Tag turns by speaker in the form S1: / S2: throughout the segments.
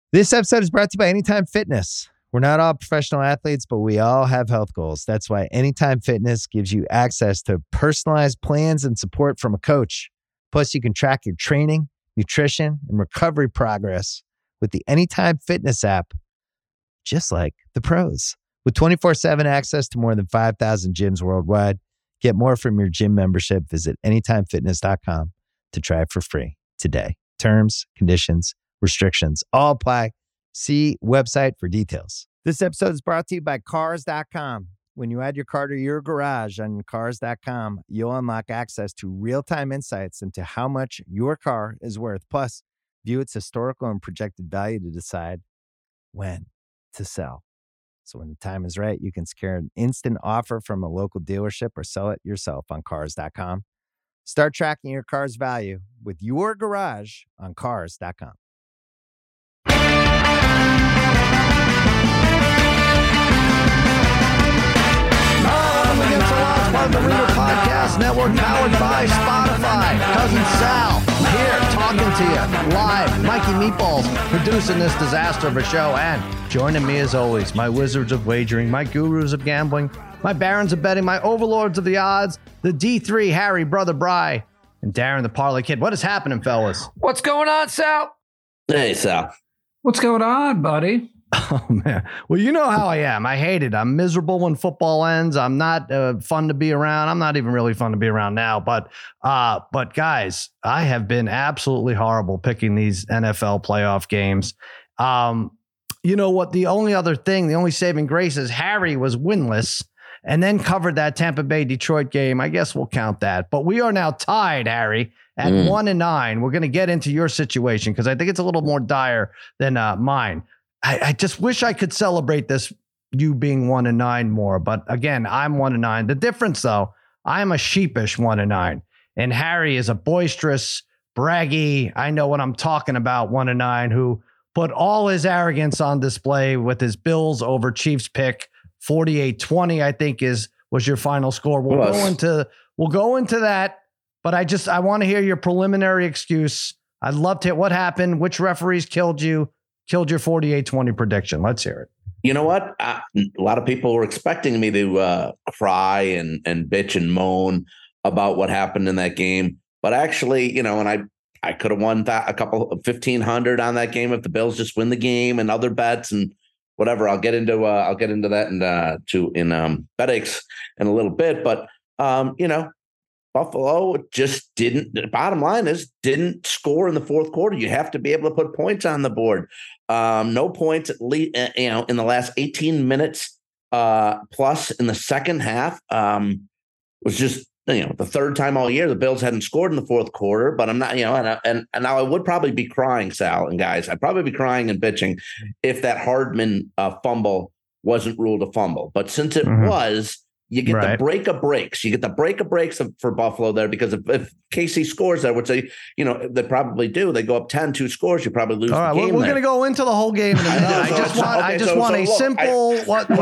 S1: This episode is brought to you by Anytime Fitness. We're not all professional athletes, but we all have health goals. That's why Anytime Fitness gives you access to personalized plans and support from a coach. Plus, you can track your training, nutrition, and recovery progress with the Anytime Fitness app, just like the pros. With 24/7 access to more than 5,000 gyms worldwide, get more from your gym membership. Visit anytimefitness.com to try it for free today. Terms, conditions, restrictions all apply. See website for details. This episode is brought to you by Cars.com. When you add your car to your garage on Cars.com, you'll unlock access to real-time insights into how much your car is worth. Plus, view its historical and projected value to decide when to sell. So when the time is right, you can secure an instant offer from a local dealership or sell it yourself on Cars.com. Start tracking your car's value with your garage on Cars.com. Part of the Reader Podcast Network, powered by Spotify. Cousin Sal here talking to you live. Mikey Meatballs producing this disaster of a show, and joining me as always, my wizards of wagering, my gurus of gambling, my barons of betting, my overlords of the odds, the D3 Harry, Brother Bry, and Darren the Parlay Kid. What is happening, fellas?
S2: What's going on, Sal?
S3: Hey, Sal.
S4: What's going on, buddy?
S1: Oh, man. Well, you know how I am. I hate it. I'm miserable when football ends. I'm not fun to be around. I'm not even really fun to be around now. But guys, I have been absolutely horrible picking these NFL playoff games. You know what? The only saving grace is Harry was winless and then covered that Tampa Bay Detroit game. I guess we'll count that. But we are now tied, Harry, at 1-9. We're going to get into your situation because I think it's a little more dire than mine. I just wish I could celebrate this, you being 1-9 more. But again, I'm 1-9. The difference, though, I am a sheepish 1-9. And Harry is a boisterous, braggy, I know what I'm talking about 1-9, who put all his arrogance on display with his Bills over Chiefs pick. 48-20, I think, was your final score. We'll go into that. But I want to hear your preliminary excuse. I'd love to hear what happened, which referees killed your 48-20 prediction. Let's hear it.
S3: You know what? A lot of people were expecting me to cry and bitch and moan about what happened in that game. But actually, you know, and I could have won a couple of 1,500 on that game if the Bills just win the game and other bets and whatever. I'll get into that in BetX in a little bit. But you know, Buffalo just didn't. The bottom line is didn't score in the fourth quarter. You have to be able to put points on the board. No points at least, in the last 18 minutes plus in the second half. Was just the third time all year the Bills hadn't scored in the fourth quarter. But I'm not, and now I would probably be crying, Sal and guys. I'd probably be crying and bitching if that Hardman fumble wasn't ruled a fumble. But since it was. You get the break of breaks. You get the break of breaks for Buffalo there because if KC scores there, which they probably do, they go up 10-2 scores. You probably lose. All right, the game. We're going
S1: to go into the whole game in a minute. I just want a simple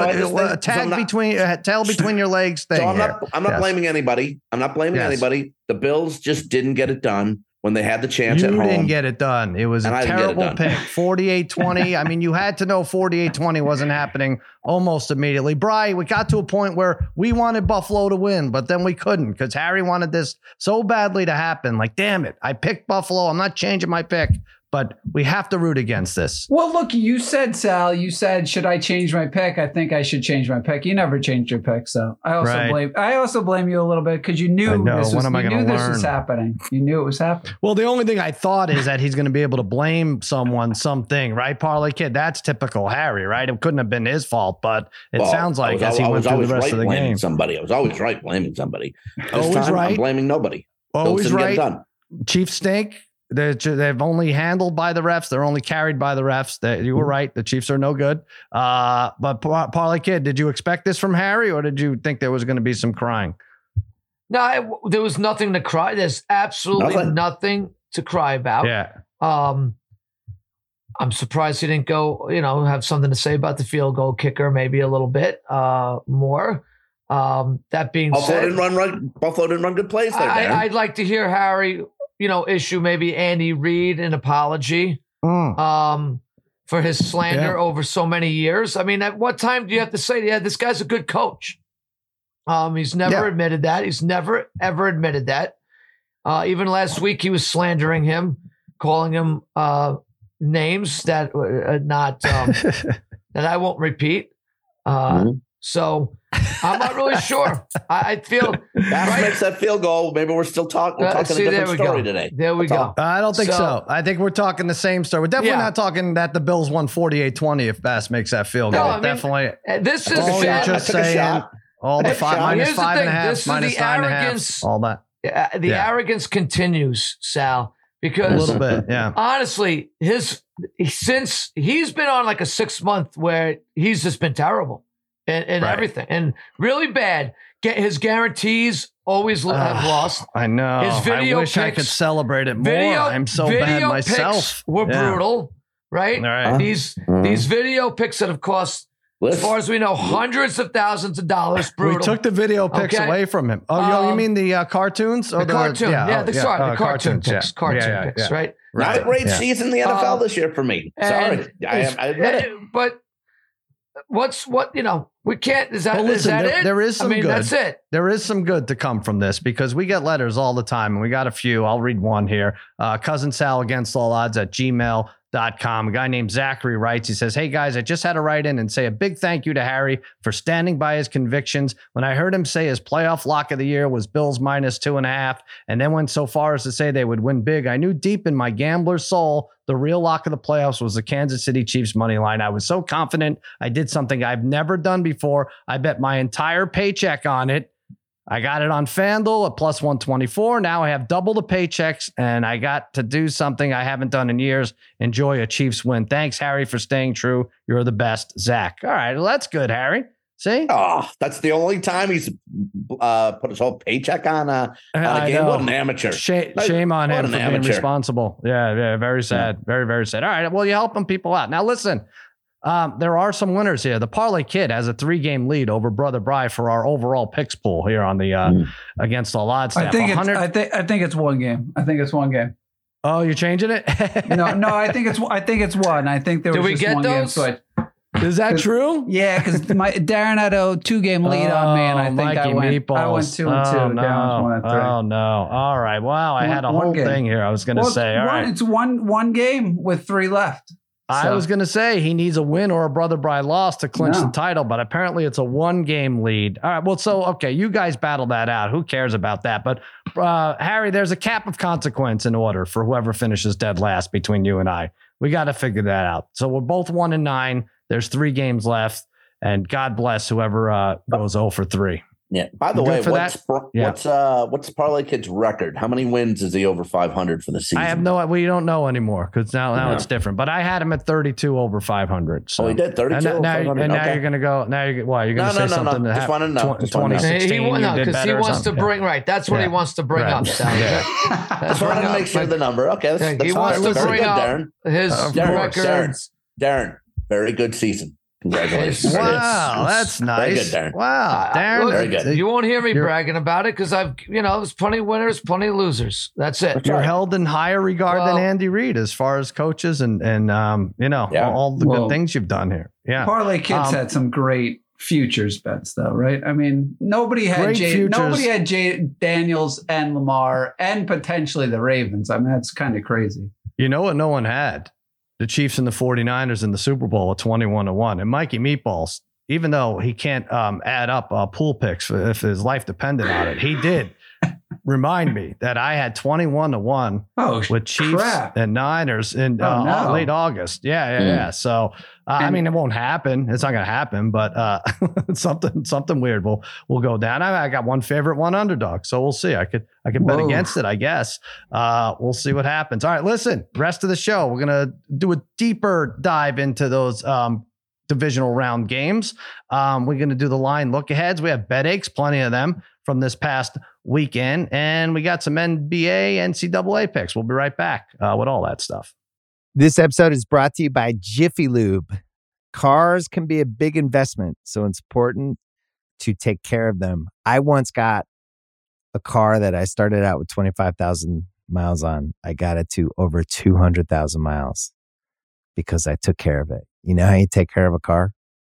S1: tail between your legs thing.
S3: So I'm not blaming anybody. Anybody. The Bills just didn't get it done when they had the chance at home.
S1: You didn't get it done. It was a terrible pick. 48-20. I mean, you had to know 48-20 wasn't happening almost immediately. Bri, we got to a point where we wanted Buffalo to win, but then we couldn't because Harry wanted this so badly to happen. Like, damn it, I picked Buffalo. I'm not changing my pick. But we have to root against this.
S4: Well, look, you said, Sal, should I change my pick? I think I should change my pick. You never changed your pick, so I also blame you a little bit because you knew this was happening. You knew it was happening.
S1: Well, the only thing I thought is that he's going to be able to blame something, right, Parlay Kid? That's typical Harry, right? It couldn't have been his fault, but it sounds like as he went through the rest of the game.
S3: I was always right blaming somebody.
S1: Always right.
S3: I'm blaming nobody.
S1: Always right. Chiefs stink. They've only handled by the refs. They're only carried by the refs. You were right. The Chiefs are no good. But Parlay Kid, did you expect this from Harry, or did you think there was going to be some crying?
S2: No, there was nothing to cry. There's absolutely nothing to cry about.
S1: Yeah.
S2: I'm surprised he didn't go, have something to say about the field goal kicker, maybe a little bit more. That being said,
S3: Buffalo didn't run good plays there.
S2: I'd like to hear Harry, issue maybe Andy Reid an apology. for his slander over so many years. I mean, at what time do you have to say, yeah, this guy's a good coach? He's never admitted that. He's never, ever admitted that. Even last week, he was slandering him, calling him names that that I won't repeat. So I'm not really sure. I feel
S3: Bass makes that field goal. Maybe we're still talking. We're talking a different story today.
S2: There we go.
S1: I don't think so. I think we're talking the same story. We're definitely not talking that the Bills won 48-20 if Bass makes that field goal. I mean, definitely.
S2: This is
S1: all you're just saying. All the minus 5.5, minus 9.5, all that.
S2: The arrogance continues, Sal, because
S1: a little bit,
S2: honestly, since he's been on like a 6-month where he's just been terrible and everything and really bad. His guarantees always have lost.
S1: I know.
S2: His video
S1: I wish I could celebrate it more. I'm so bad myself.
S2: Were brutal, right?
S1: All right.
S2: These video picks that have cost, as far as we know, hundreds of thousands of dollars. Brutal.
S1: We took the video picks away from him. Oh, you mean the cartoons? Or
S2: the cartoon. The cartoon picks. Cartoon picks, right?
S3: Not a great season in the NFL this year for me. Sorry. I admit it.
S2: But we can't. Is that it?
S1: There is some good.
S2: That's it.
S1: There is some good to come from this because we get letters all the time and we got a few. I'll read one here. Cousin Sal against all odds at gmail.com. A guy named Zachary writes, he says, hey guys, I just had to write in and say a big thank you to Harry for standing by his convictions. When I heard him say his playoff lock of the year was Bills minus 2.5, and then went so far as to say they would win big, I knew deep in my gambler's soul the real lock of the playoffs was the Kansas City Chiefs money line. I was so confident I did something I've never done before. I bet my entire paycheck on it. I got it on FanDuel at plus 124. Now I have double the paychecks and I got to do something I haven't done in years. Enjoy a Chiefs win. Thanks, Harry, for staying true. You're the best, Zach. All right. Well, that's good, Harry. See?
S3: Oh, that's the only time he's put his whole paycheck on a game. What an amateur.
S1: Shame on him for being responsible. Yeah. Very sad. Very, very sad. All right. Well, you're helping people out. Now, listen. There are some winners here. The Parlay Kid has a 3-game lead over Brother Bry for our overall picks pool here on the Against All Odds staff.
S4: I think it's one game. I think it's one game.
S1: Oh, you're changing it?
S4: No. I think it's one. I think there was just one game switch.
S1: Is that true?
S4: Yeah, because Darren had a 2-game lead on me, and I think I went 2-2. Darren was 1 and 3.
S1: Oh no! All right. Wow, I had a whole thing here. I was going to say. All right,
S4: it's one game with 3 left.
S1: I was going to say he needs a win or a Brother Bry loss to clinch the title, but apparently it's a 1-game lead. All right. Well, okay. You guys battle that out. Who cares about that? But Harry, there's a cap of consequence in order for whoever finishes dead last between you and I. We got to figure that out. So we're both 1-9. There's 3 games left, and God bless whoever goes 0 for 3.
S3: Yeah. By the way, what's Parlay Kid's record? How many wins is he over 500 for the season?
S1: I have we don't know anymore because now it's different. But I had him at 32 over 500. So.
S3: Oh, he did 32 over 500.
S1: And now you're going to go. Now you're going to say something.
S3: No. Just want to know.
S1: 2016,
S2: because he wants to bring That's what he wants to bring up.
S3: Just wanted to make sure the number. Okay, that's
S2: he wants to bring up his records.
S3: Darren, very good season. Congratulations.
S1: Wow, that's nice.
S3: Very good, Darren.
S1: Wow, Darren.
S2: Look, very good. You won't hear me bragging about it because there's plenty of winners, plenty of losers. That's it.
S1: You're held in higher regard than Andy Reid as far as coaches and all the good things you've done here. Yeah.
S4: Parlay Kids had some great futures bets though, right? I mean, nobody had Jay Daniels and Lamar and potentially the Ravens. I mean, that's kind of crazy.
S1: You know what no one had? The Chiefs and the 49ers in the Super Bowl at 21-1. And Mikey Meatballs, even though he can't add up pool picks if his life depended on it, he did remind me that I had 21-1 with Chiefs and Niners in late August. Yeah. So, I mean, it won't happen. It's not going to happen, but something weird will go down. I got one favorite, one underdog. So we'll see. I could bet against it, I guess. We'll see what happens. All right, listen, rest of the show, we're going to do a deeper dive into those divisional round games. We're going to do the line look aheads. We have bet aches, plenty of them from this past weekend. And we got some NBA, NCAA picks. We'll be right back with all that stuff.
S5: This episode is brought to you by Jiffy Lube. Cars can be a big investment, so it's important to take care of them. I once got a car that I started out with 25,000 miles on. I got it to over 200,000 miles. because I took care of it. You know how you take care of a car?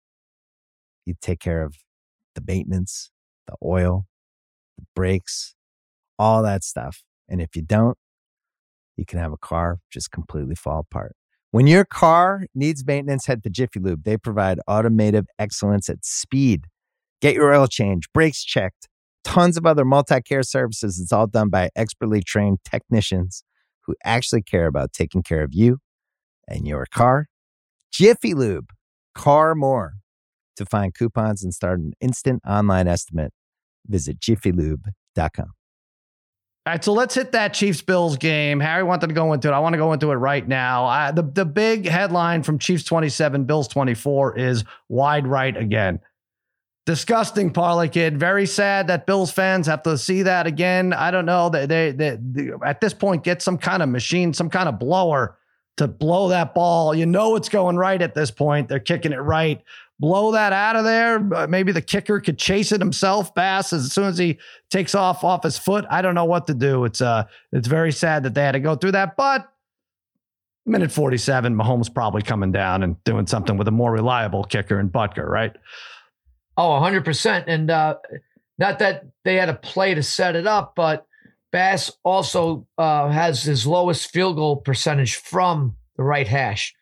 S5: You take care of the maintenance, the oil, the brakes, all that stuff. And if you don't, you can have a car just completely fall apart. When your car needs maintenance, head to Jiffy Lube. They provide automotive excellence at speed. Get your oil change, brakes checked, tons of other multi-care services. It's all done by expertly trained technicians who actually care about taking care of you and your car. Jiffy Lube, car more. To find coupons and start an instant online estimate, visit jiffylube.com.
S1: All right, so let's hit that Chiefs-Bills game. Harry wanted to go into it. I want to go into it right now. The big headline from Chiefs 27, Bills 24 is wide right again. Disgusting, parlay kid. Very sad that Bills fans have to see that again. I don't know. They at this point get some kind of machine, some kind of blower to blow that ball. You know it's going right at this point. They're kicking it right. Blow that out of there. Maybe the kicker could chase it himself, Bass, as soon as he takes off his foot. I don't know what to do. It's very sad that they had to go through that. But minute 47, Mahomes probably coming down and doing something with a more reliable kicker in Butker, right?
S2: Oh, 100%. And not that they had a play to set it up, but Bass also has his lowest field goal percentage from the right hash,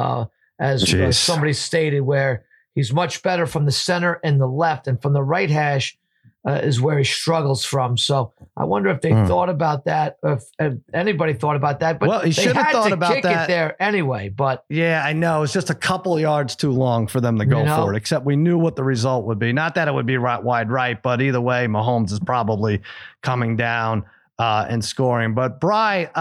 S2: as somebody stated, where he's much better from the center and the left, and from the right hash is where he struggles from. So I wonder if they thought about that, if anybody thought about that. But
S1: well, he should have thought about
S2: kick it there anyway. But
S1: yeah, I know it's just a couple yards too long for them to go for it. Except we knew what the result would be. Not that it would be wide right, but either way, Mahomes is probably coming down and scoring. But Bri,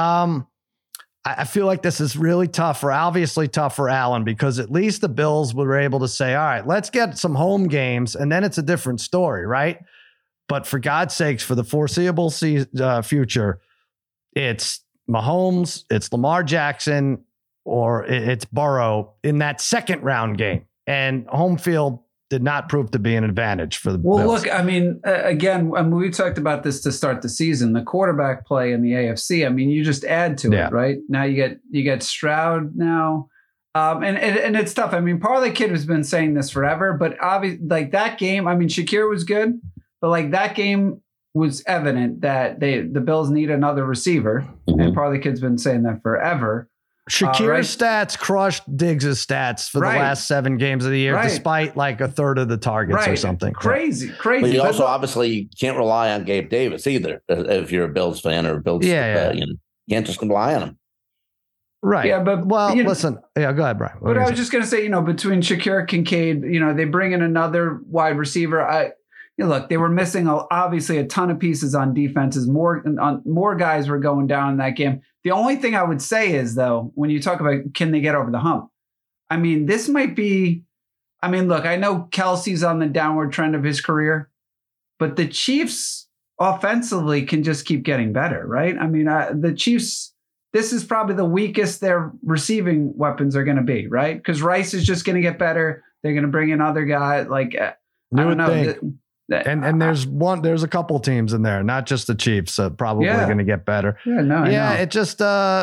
S1: I feel like this is really tough obviously tough for Allen, because at least the Bills were able to say, all right, let's get some home games, and then it's a different story, right? But for God's sakes, for the foreseeable future, it's Mahomes, it's Lamar Jackson, or it's Burrow in that second round game. And home field did not prove to be an advantage for the Bills.
S4: Look, I mean, again, we talked about this to start the season. The quarterback play in the AFC, I mean, you just add to it, right? Now you get Stroud now. And it's tough. I mean, Parlay Kid has been saying this forever, but obviously, like that game, I mean, Shakir was good, but like that game was evident that the Bills need another receiver. Mm-hmm. And Parlay Kid's been saying that forever.
S1: Shakir's stats crushed Diggs' stats for the last 7 games of the year, despite like a third of the targets or something.
S4: Crazy.
S3: But you also obviously can't rely on Gabe Davis either if you're a Bills fan or a Bills. You can't just rely on him.
S1: Right.
S4: Yeah, but
S1: listen. Yeah, go ahead, Brian.
S4: But I was just going to say, between Shakir, Kincaid, they bring in another wide receiver. Look, they were missing obviously a ton of pieces on defenses. More guys were going down in that game. The only thing I would say is, though, when you talk about can they get over the hump, I mean, this might be. I mean, look, I know Kelsey's on the downward trend of his career, but the Chiefs offensively can just keep getting better, right? I mean, the Chiefs. This is probably the weakest their receiving weapons are going to be, right? Because Rice is just going to get better. They're going to bring in other guys. Like, I don't know.
S1: And there's a couple teams in there, not just the Chiefs, probably going to get better. It just,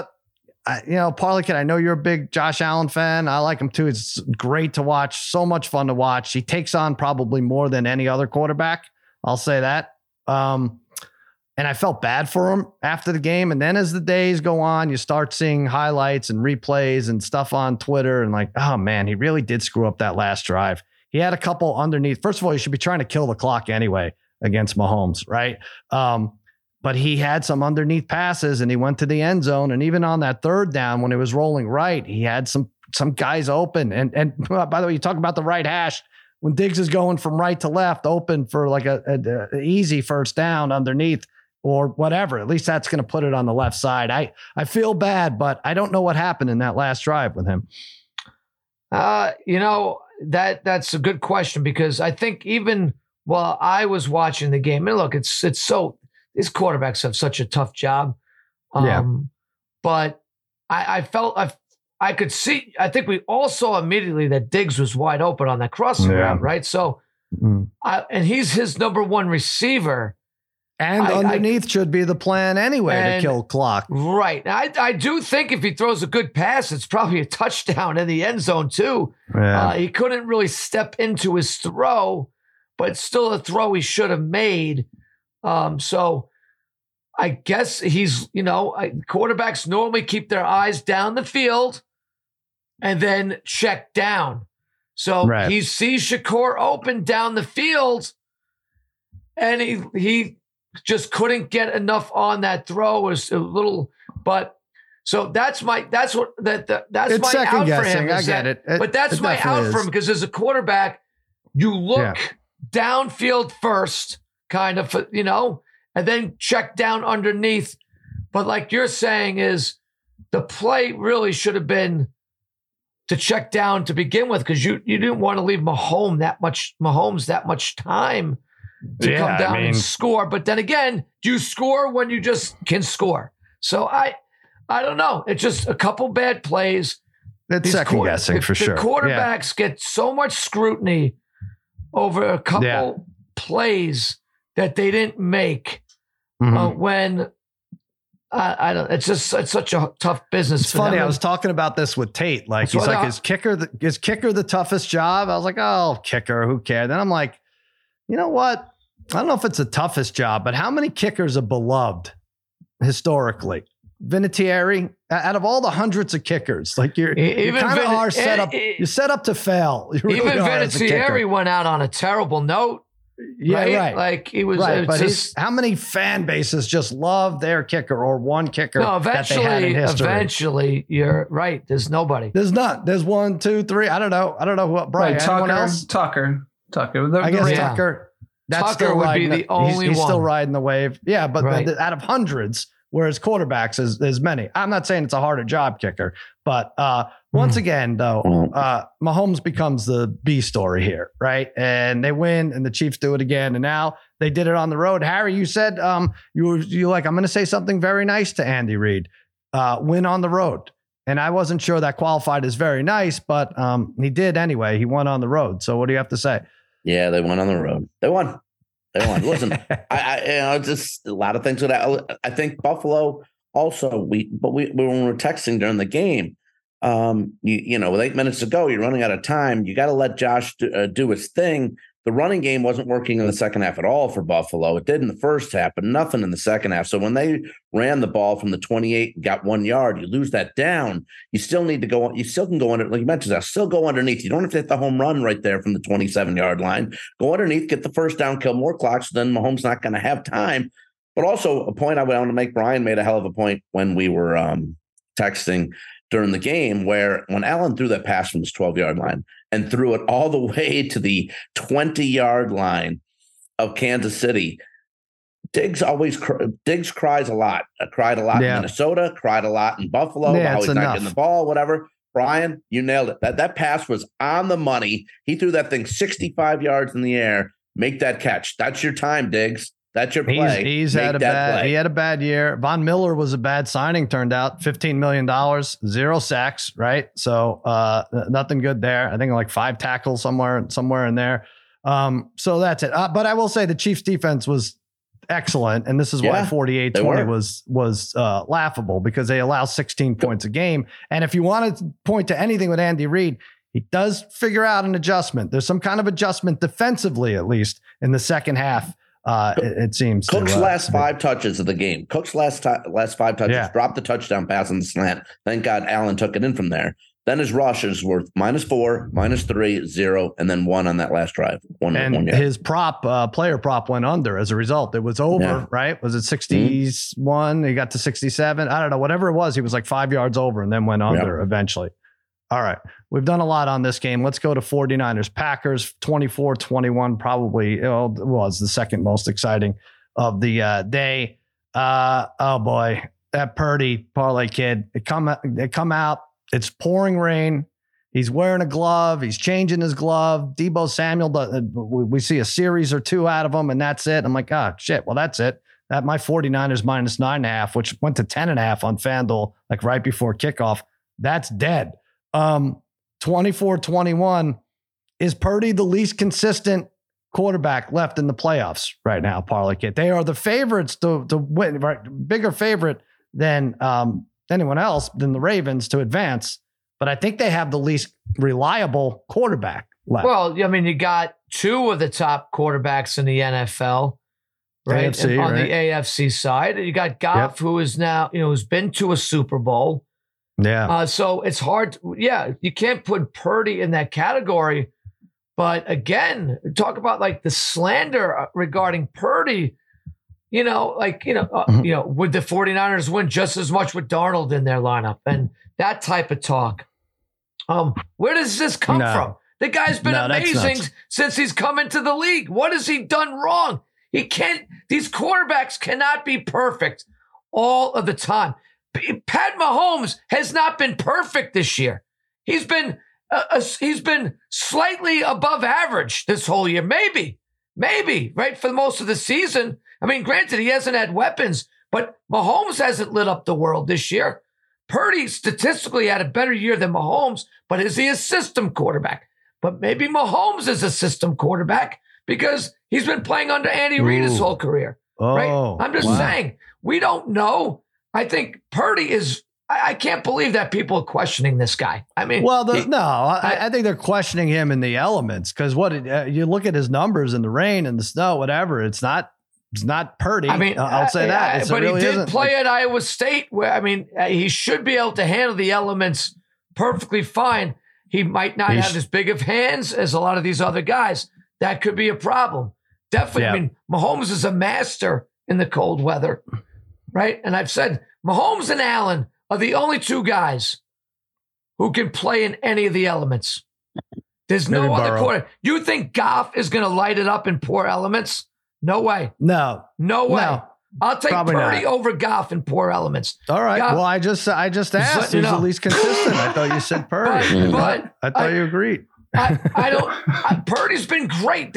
S1: Parlay Kid, I know you're a big Josh Allen fan. I like him too. It's great to watch. So much fun to watch. He takes on probably more than any other quarterback. I'll say that. And I felt bad for him after the game. And then as the days go on, you start seeing highlights and replays and stuff on Twitter. And like, oh man, he really did screw up that last drive. He had a couple underneath. First of all, you should be trying to kill the clock anyway against Mahomes, right? But he had some underneath passes and he went to the end zone. And even on that third down, when he was rolling right, he had some guys open. And by the way, you talk about the right hash. When Diggs is going from right to left, open for like a easy first down underneath, or whatever. At least that's going to put it on the left side. I feel bad, but I don't know what happened in that last drive with him.
S2: That's a good question, because I think even while I was watching the game, and look, it's so, these quarterbacks have such a tough job. But I felt I could see, I think we all saw immediately that Diggs was wide open on that crossing route, right? So, and he's his number one receiver.
S1: And underneath should be the plan anyway to kill clock.
S2: Right. I do think if he throws a good pass, it's probably a touchdown in the end zone too. Yeah. He couldn't really step into his throw, but still a throw he should have made. So I guess he's, quarterbacks normally keep their eyes down the field and then check down. So he sees Shakur open down the field and he just couldn't get enough on that throw. It was a little, but so that's my out for him.
S1: I get it.
S2: But that's my out for him because as a quarterback, you look downfield first, kind of, and then check down underneath. But like you're saying is the play really should have been to check down to begin with because you didn't want to leave Mahomes that much time to come down and score. But then again, do you score when you just can score? So I don't know. It's just a couple bad plays.
S1: It's second guessing for sure.
S2: The quarterbacks get so much scrutiny over a couple plays that they didn't make when I don't. It's such a tough business.
S1: It's funny. I was talking about this with Tate. Like he's like, is kicker the toughest job? I was like, oh, kicker, who cares? Then I'm like, you know what? I don't know if it's the toughest job, but how many kickers are beloved historically? Vinatieri, out of all the hundreds of kickers, like you're kind of are set up. You're set up to fail. Really
S2: even Vinatieri went out on a terrible note.
S1: Yeah, right.
S2: Like he was.
S1: Right, but how many fan bases just love their kicker or one kicker? No,
S2: eventually, you're right. There's nobody.
S1: There's not. There's 1, 2, 3. I don't know what. Brian,
S4: right,
S1: anyone else?
S4: Tucker.
S1: I guess Tucker.
S2: Tucker would be the only one.
S1: He's still riding the wave. Yeah, but out of hundreds, whereas quarterbacks is many. I'm not saying it's a harder job, kicker, but once again, though, Mahomes becomes the B story here, right? And they win, and the Chiefs do it again, and now they did it on the road. Harry, you said you like, I'm going to say something very nice to Andy Reid. Win on the road. And I wasn't sure that qualified as very nice, but he did anyway. He won on the road. So what do you have to say?
S3: Yeah, they went on the road. They won. Listen, I just a lot of things with that. I think Buffalo also. When we were texting during the game, with 8 minutes to go, you're running out of time. You got to let Josh do his thing. The running game wasn't working in the second half at all for Buffalo. It did in the first half, but nothing in the second half. So when they ran the ball from the 28 and got 1 yard, you lose that down. You still need to go. You still can go under, like you mentioned, still go underneath. You don't have to hit the home run right there from the 27-yard line. Go underneath, get the first down, kill more clock. So then Mahomes not going to have time. But also a point I want to make. Brian made a hell of a point when we were texting during the game, where when Allen threw that pass from his 12-yard line and threw it all the way to the 20-yard line of Kansas City, Diggs cries a lot. Cried a lot in Minnesota, cried a lot in Buffalo, how he's not getting the ball, whatever. Brian, you nailed it. That pass was on the money. He threw that thing 65 yards in the air. Make that catch. That's your time, Diggs. That's your play.
S1: He had a bad year. Von Miller was a bad signing, turned out. $15 million, 0 sacks, right? So nothing good there. I think like 5 tackles somewhere in there. So that's it. But I will say the Chiefs defense was excellent. And this is why 48-20 was laughable, because they allow 16 points a game. And if you want to point to anything with Andy Reid, he does figure out an adjustment. There's some kind of adjustment defensively, at least in the second half. It seems
S3: Cook's last 5 touches of the game. Cook's last 5 touches, dropped the touchdown pass on the slant. Thank God Allen took it in from there. Then his rushes were -4, -3, 0, and then 1 on that last drive. One
S1: his player prop went under as a result. It was over, right? Was it 61? He got to 67. I don't know. Whatever it was, he was like 5 yards over and then went under eventually. All right. We've done a lot on this game. Let's go to 49ers Packers 24-21. Probably was the second most exciting of the day. Oh boy, that Purdy parlay kid. They come out. It's pouring rain. He's wearing a glove. He's changing his glove. Deebo Samuel. We see a series or 2 out of him, and that's it. I'm like, oh shit. Well, that's it. That my 49ers -9.5, which went to 10.5 on FanDuel, like right before kickoff. That's dead. 24-21. Is Purdy the least consistent quarterback left in the playoffs right now, Parlay Kid. They are the favorites to win, right? Bigger favorite than anyone else, than the Ravens to advance. But I think they have the least reliable quarterback left.
S2: Well, I mean, you got two of the top quarterbacks in the NFL, right?
S1: AFC,
S2: on
S1: right?
S2: the AFC side. You got Goff, who is now, who's been to a Super Bowl.
S1: Yeah.
S2: So it's hard. You can't put Purdy in that category. But again, talk about like the slander regarding Purdy. Would the 49ers win just as much with Darnold in their lineup and that type of talk? Where does this come from? The guy's been amazing since he's come into the league. What has he done wrong? These quarterbacks cannot be perfect all of the time. Pat Mahomes has not been perfect this year. He's been slightly above average this whole year. Maybe, right, for most of the season. I mean, granted, he hasn't had weapons, but Mahomes hasn't lit up the world this year. Purdy statistically had a better year than Mahomes, but is he a system quarterback? But maybe Mahomes is a system quarterback because he's been playing under Andy Reid his whole career. Right? I'm just saying, we don't know. I think Purdy is. I can't believe that people are questioning this guy. I mean,
S1: I think they're questioning him in the elements because you look at his numbers in the rain and the snow, whatever. It's not Purdy. I mean, I'll say that.
S2: But really he did play at Iowa State, where he should be able to handle the elements perfectly fine. He might not have as big of hands as a lot of these other guys. That could be a problem. Definitely. Yeah. I mean, Mahomes is a master in the cold weather, right? And I've said Mahomes and Allen are the only two guys who can play in any of the elements. There's no other quarterback. You think Goff is going to light it up in poor elements? No way.
S1: No way.
S2: No. I'll take Purdy over Goff in poor elements.
S1: All right. Goff, well, I just asked who's the least consistent. I thought you said Purdy. But I thought you agreed.
S2: I don't. Purdy's been great.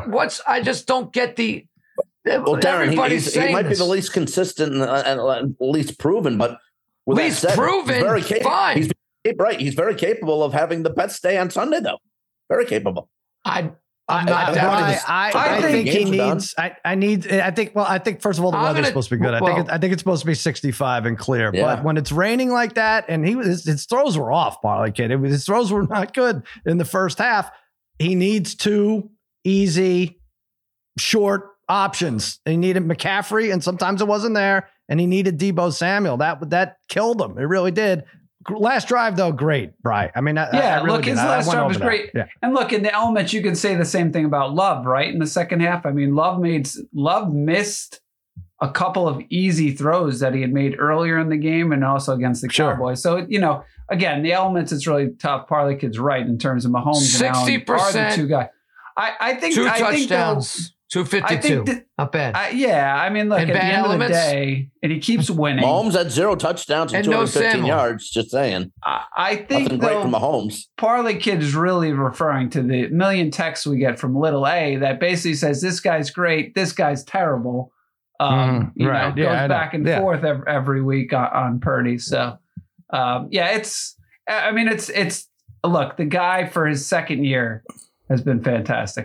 S2: I just don't get the.
S3: Well, Darren, he might be the least consistent and least proven, but with
S2: least that said, proven. Fine.
S3: He's very capable of having the best day on Sunday, though. Very capable.
S2: I'm not doubting this.
S1: I think he needs. I think first of all, the weather's supposed to be good. I think it's supposed to be 65 and clear. Yeah. But when it's raining like that, and his throws were off, Parlay Kid. His throws were not good in the first half. He needs two easy, short options. He needed McCaffrey, and sometimes it wasn't there. And he needed Deebo Samuel. That killed him. It really did. Last drive, though, great, Bri. I mean,
S4: his last drive was great. Yeah. And look, in the elements, you can say the same thing about Love, right? In the second half, I mean, Love missed a couple of easy throws that he had made earlier in the game and also against the Cowboys. So, again, the elements, it's really tough. Parlay Kid's right in terms of Mahomes
S2: 60%
S4: and Allen are the two guys. I think
S2: two touchdowns. 252. Not bad.
S4: I mean, look, at the end of the day, and he keeps winning.
S3: Mahomes had 0 touchdowns and 215 yards, just saying.
S4: I think,
S3: nothing great from Mahomes.
S4: Parlay Kid is really referring to the million texts we get from Little A that basically says, this guy's great, this guy's terrible. Goes back and forth every week on Purdy. So, it's look, the guy for his second year has been fantastic.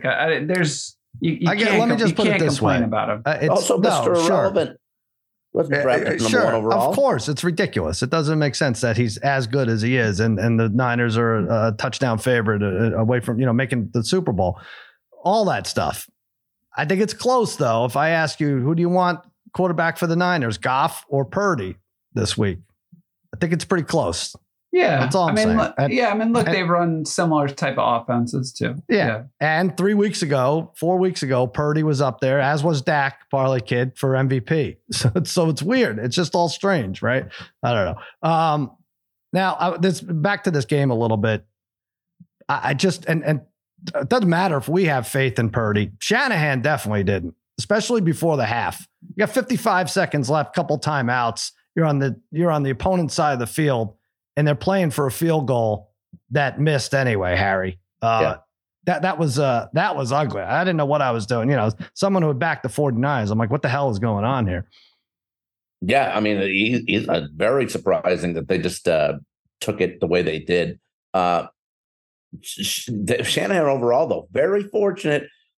S1: Let me just put it this way
S4: about him.
S3: Also, Mr. Irrelevant. Wasn't drafted number one overall.
S1: Of course, it's ridiculous. It doesn't make sense that he's as good as he is, and the Niners are a touchdown favorite away from making the Super Bowl. All that stuff. I think it's close though. If I ask you, who do you want quarterback for the Niners, Goff or Purdy this week? I think it's pretty close.
S4: Yeah,
S1: that's all I'm saying.
S4: Look, they run similar type of offenses too.
S1: Yeah. And 4 weeks ago, Purdy was up there, as was Dak, Parlay Kid, for MVP. So it's weird. It's just all strange, right? I don't know. Now, back to this game a little bit. I just and it doesn't matter if we have faith in Purdy. Shanahan definitely didn't, especially before the half. You got 55 seconds left, couple timeouts. You're on the opponent's side of the field. And they're playing for a field goal that missed anyway, Harry. That was ugly. I didn't know what I was doing. Someone who would back the 49ers. I'm like, what the hell is going on here?
S3: Yeah, I mean, he's very surprising that they just took it the way they did. Shanahan overall, though, very fortunate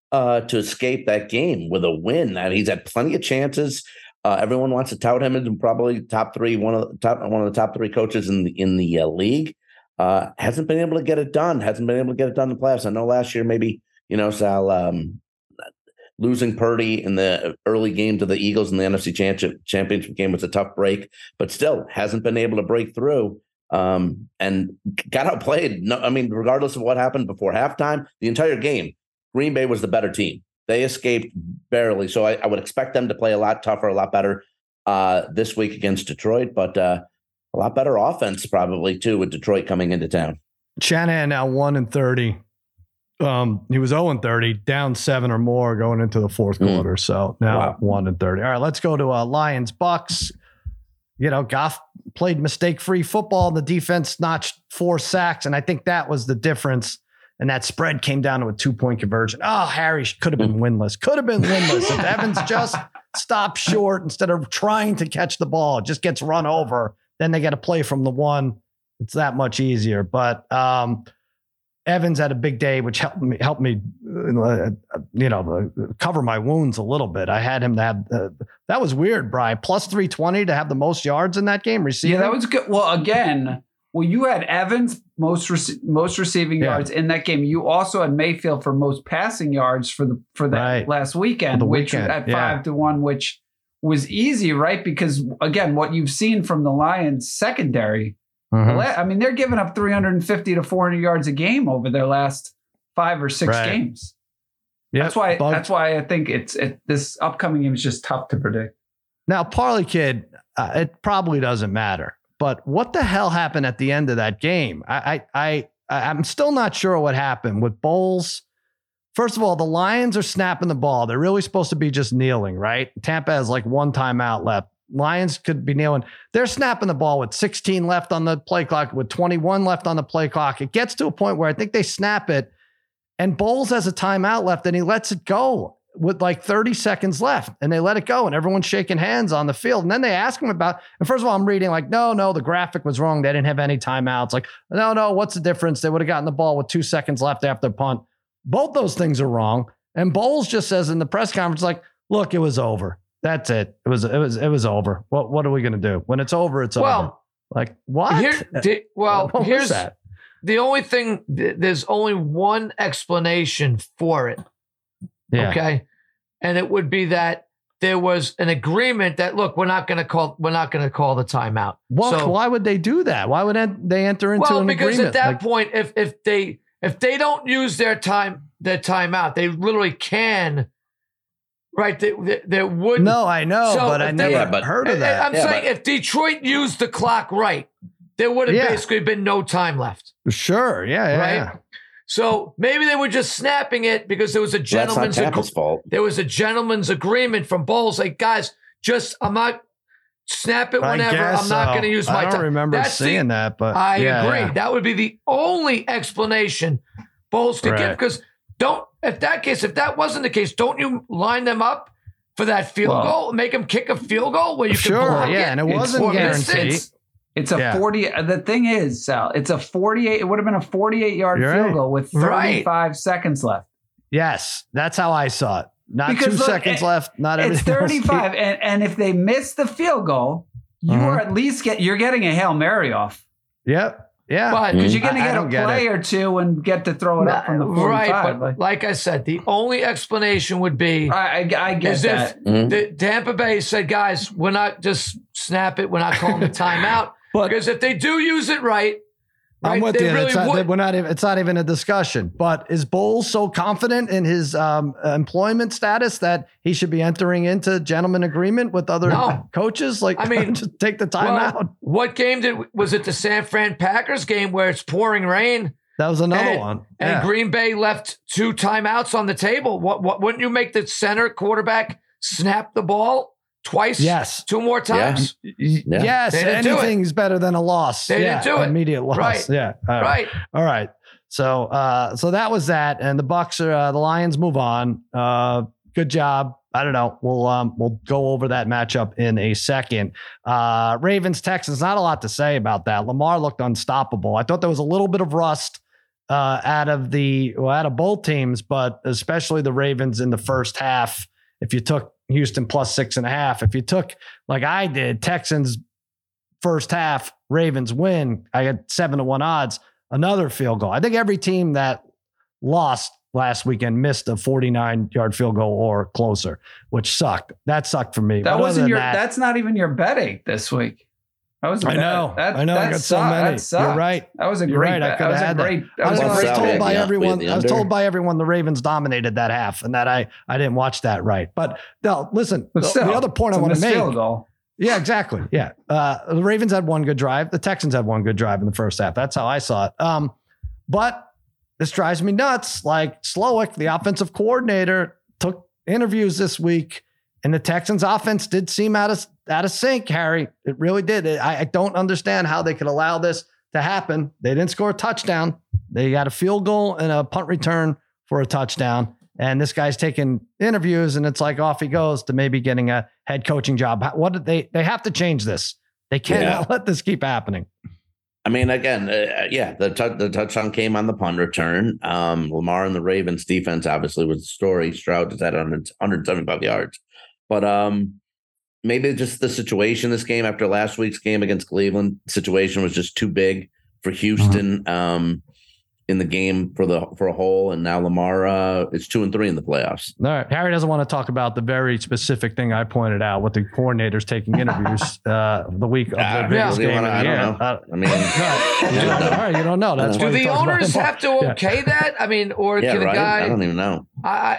S3: to escape that game with a win. And he's had plenty of chances. Everyone wants to tout him as probably top three, one of the top three coaches in the league. Hasn't been able to get it done. Hasn't been able to get it done in the playoffs. I know last year maybe Sal, losing Purdy in the early game to the Eagles in the NFC Championship game was a tough break, but still hasn't been able to break through. And got outplayed. No, I mean, regardless of what happened before halftime, the entire game, Green Bay was the better team. They escaped barely. So I would expect them to play a lot tougher, a lot better this week against Detroit, but a lot better offense probably too with Detroit coming into town.
S1: Shanahan now 1-30. He was 0-30, down 7 or more going into the fourth quarter. So now 1-30. All right, let's go to Lions Bucks. Goff played mistake-free football. The defense notched 4 sacks, and I think that was the difference. And that spread came down to a 2-point conversion. Oh, Harry could have been winless. If Evans just stopped short instead of trying to catch the ball, it just gets run over. Then they get a play from the 1. It's that much easier. But Evans had a big day, which helped me, cover my wounds a little bit. I had him to have that was weird, Brian. Plus 320 to have the most yards in that game. Receiving.
S4: Yeah, that was good. Well, you had Evans most receiving yards in that game. You also had Mayfield for most passing yards for that last weekend, which at 5-1, which was easy, right? Because again, what you've seen from the Lions secondary. I mean, they're giving up 350 to 400 yards a game over their last 5 or 6 games. Yep. That's why I think this upcoming game is just tough to predict.
S1: Now, Parlay Kid, it probably doesn't matter, but what the hell happened at the end of that game? I'm still not sure what happened with Bowles. First of all, the Lions are snapping the ball. They're really supposed to be just kneeling, right? Tampa has like 1 timeout left. Lions could be kneeling. They're snapping the ball with 16 left on the play clock, with 21 left on the play clock. It gets to a point where I think they snap it, and Bowles has a timeout left, and he lets it go with like 30 seconds left, and they let it go, and everyone's shaking hands on the field. And then they ask him about, and first of all, I'm reading like, no, the graphic was wrong. They didn't have any timeouts. Like, no, what's the difference? They would have gotten the ball with 2 seconds left after the punt. Both those things are wrong. And Bowles just says in the press conference, like, look, it was over. That's it. It was over. What are we going to do when it's over? It's over. Like what?
S2: Here's that? The only thing. There's only one explanation for it. Yeah. Okay, and it would be that there was an agreement that look, we're not going to call the timeout.
S1: Well, so, why would they do that? Why would they enter into an agreement?
S2: Because at that point, if they don't use their timeout, they literally can. Right, there would.
S1: No, I know, so but I never heard of that.
S2: I'm saying if Detroit used the clock right, there would have basically been no time left.
S1: Sure, yeah.
S2: So maybe they were just snapping it because there was a gentleman's
S3: fault.
S2: There was a gentleman's agreement from Bowles, like guys, I'm not snap it whenever. I'm not going to use my time.
S1: I don't remember seeing that, but
S2: I agree. Yeah. That would be the only explanation Bowles could give because. If that wasn't the case, don't you line them up for that field goal? Make them kick a field goal where you can block it?
S1: And it wasn't guaranteed.
S4: It's a 40. The thing is, Sal, it's a 48. It would have been a 48-yard field goal with 35 seconds left.
S1: Yes, that's how I saw it. Not 2 seconds left. Not everything.
S4: It's 35, and if they miss the field goal, you are at least you're getting a Hail Mary off.
S1: Yep. Yeah,
S4: because you're going to get a play or two and get to throw it up from the 45.
S2: Right, but like I said, the only explanation would be
S4: I get that.
S2: The Tampa Bay said, guys, we're not just snap it. We're not calling the timeout. Because if they do use it right,
S1: I'm with you. It's not even a discussion. But is Bowles so confident in his employment status that he should be entering into gentleman agreement with other coaches? Like, I mean, just take the time out.
S2: What game was it? The San Fran Packers game where it's pouring rain.
S1: That was another one.
S2: And Green Bay left 2 timeouts on the table. What wouldn't you make the center quarterback snap the ball? Twice?
S1: Yes.
S2: 2 more times?
S1: Yeah. Yes. Anything's better than a loss.
S2: They didn't do it.
S1: Immediate loss.
S2: Right.
S1: Yeah. All right. So that was that. And the Bucks the Lions move on. Good job. I don't know. We'll go over that matchup in a second. Ravens, Texans, not a lot to say about that. Lamar looked unstoppable. I thought there was a little bit of rust out of both teams, but especially the Ravens in the first half. If you took Houston plus 6.5, if you took, like I did, Texans first half, Ravens win, I got 7-1 odds, another field goal. I think every team that lost last weekend missed a 49-yard field goal or closer, which sucked. That sucked for me.
S4: That's not even your betting this week.
S1: I know. I got so many. You're right.
S4: That was a great bet. I was
S1: told by everyone the Ravens dominated that half, and that I didn't watch that right. But no, listen, the other point I want to make. Field goal. Yeah, exactly. Yeah. The Ravens had one good drive. The Texans had one good drive in the first half. That's how I saw it. But this drives me nuts. Like Slowick, the offensive coordinator, took interviews this week, and the Texans offense did seem out of sync, Harry. It really did. I don't understand how they could allow this to happen. They didn't score a touchdown. They got a field goal and a punt return for a touchdown. And this guy's taking interviews, and it's like off he goes to maybe getting a head coaching job. What did they have to change this? They cannot let this keep happening.
S3: I mean, again, the touchdown came on the punt return. Lamar and the Ravens defense obviously was the story. Stroud is at 175 yards. But maybe just the situation this game after last week's game against Cleveland, situation was just too big for Houston in the game for a whole. And now Lamar is 2-3 in the playoffs.
S1: All right. Harry doesn't want to talk about the very specific thing I pointed out with the coordinators taking interviews the week of the biggest game.
S3: I don't know. I mean,
S1: you don't know. That's
S2: do the owners have to okay that? I mean, or can a guy?
S3: I don't even know.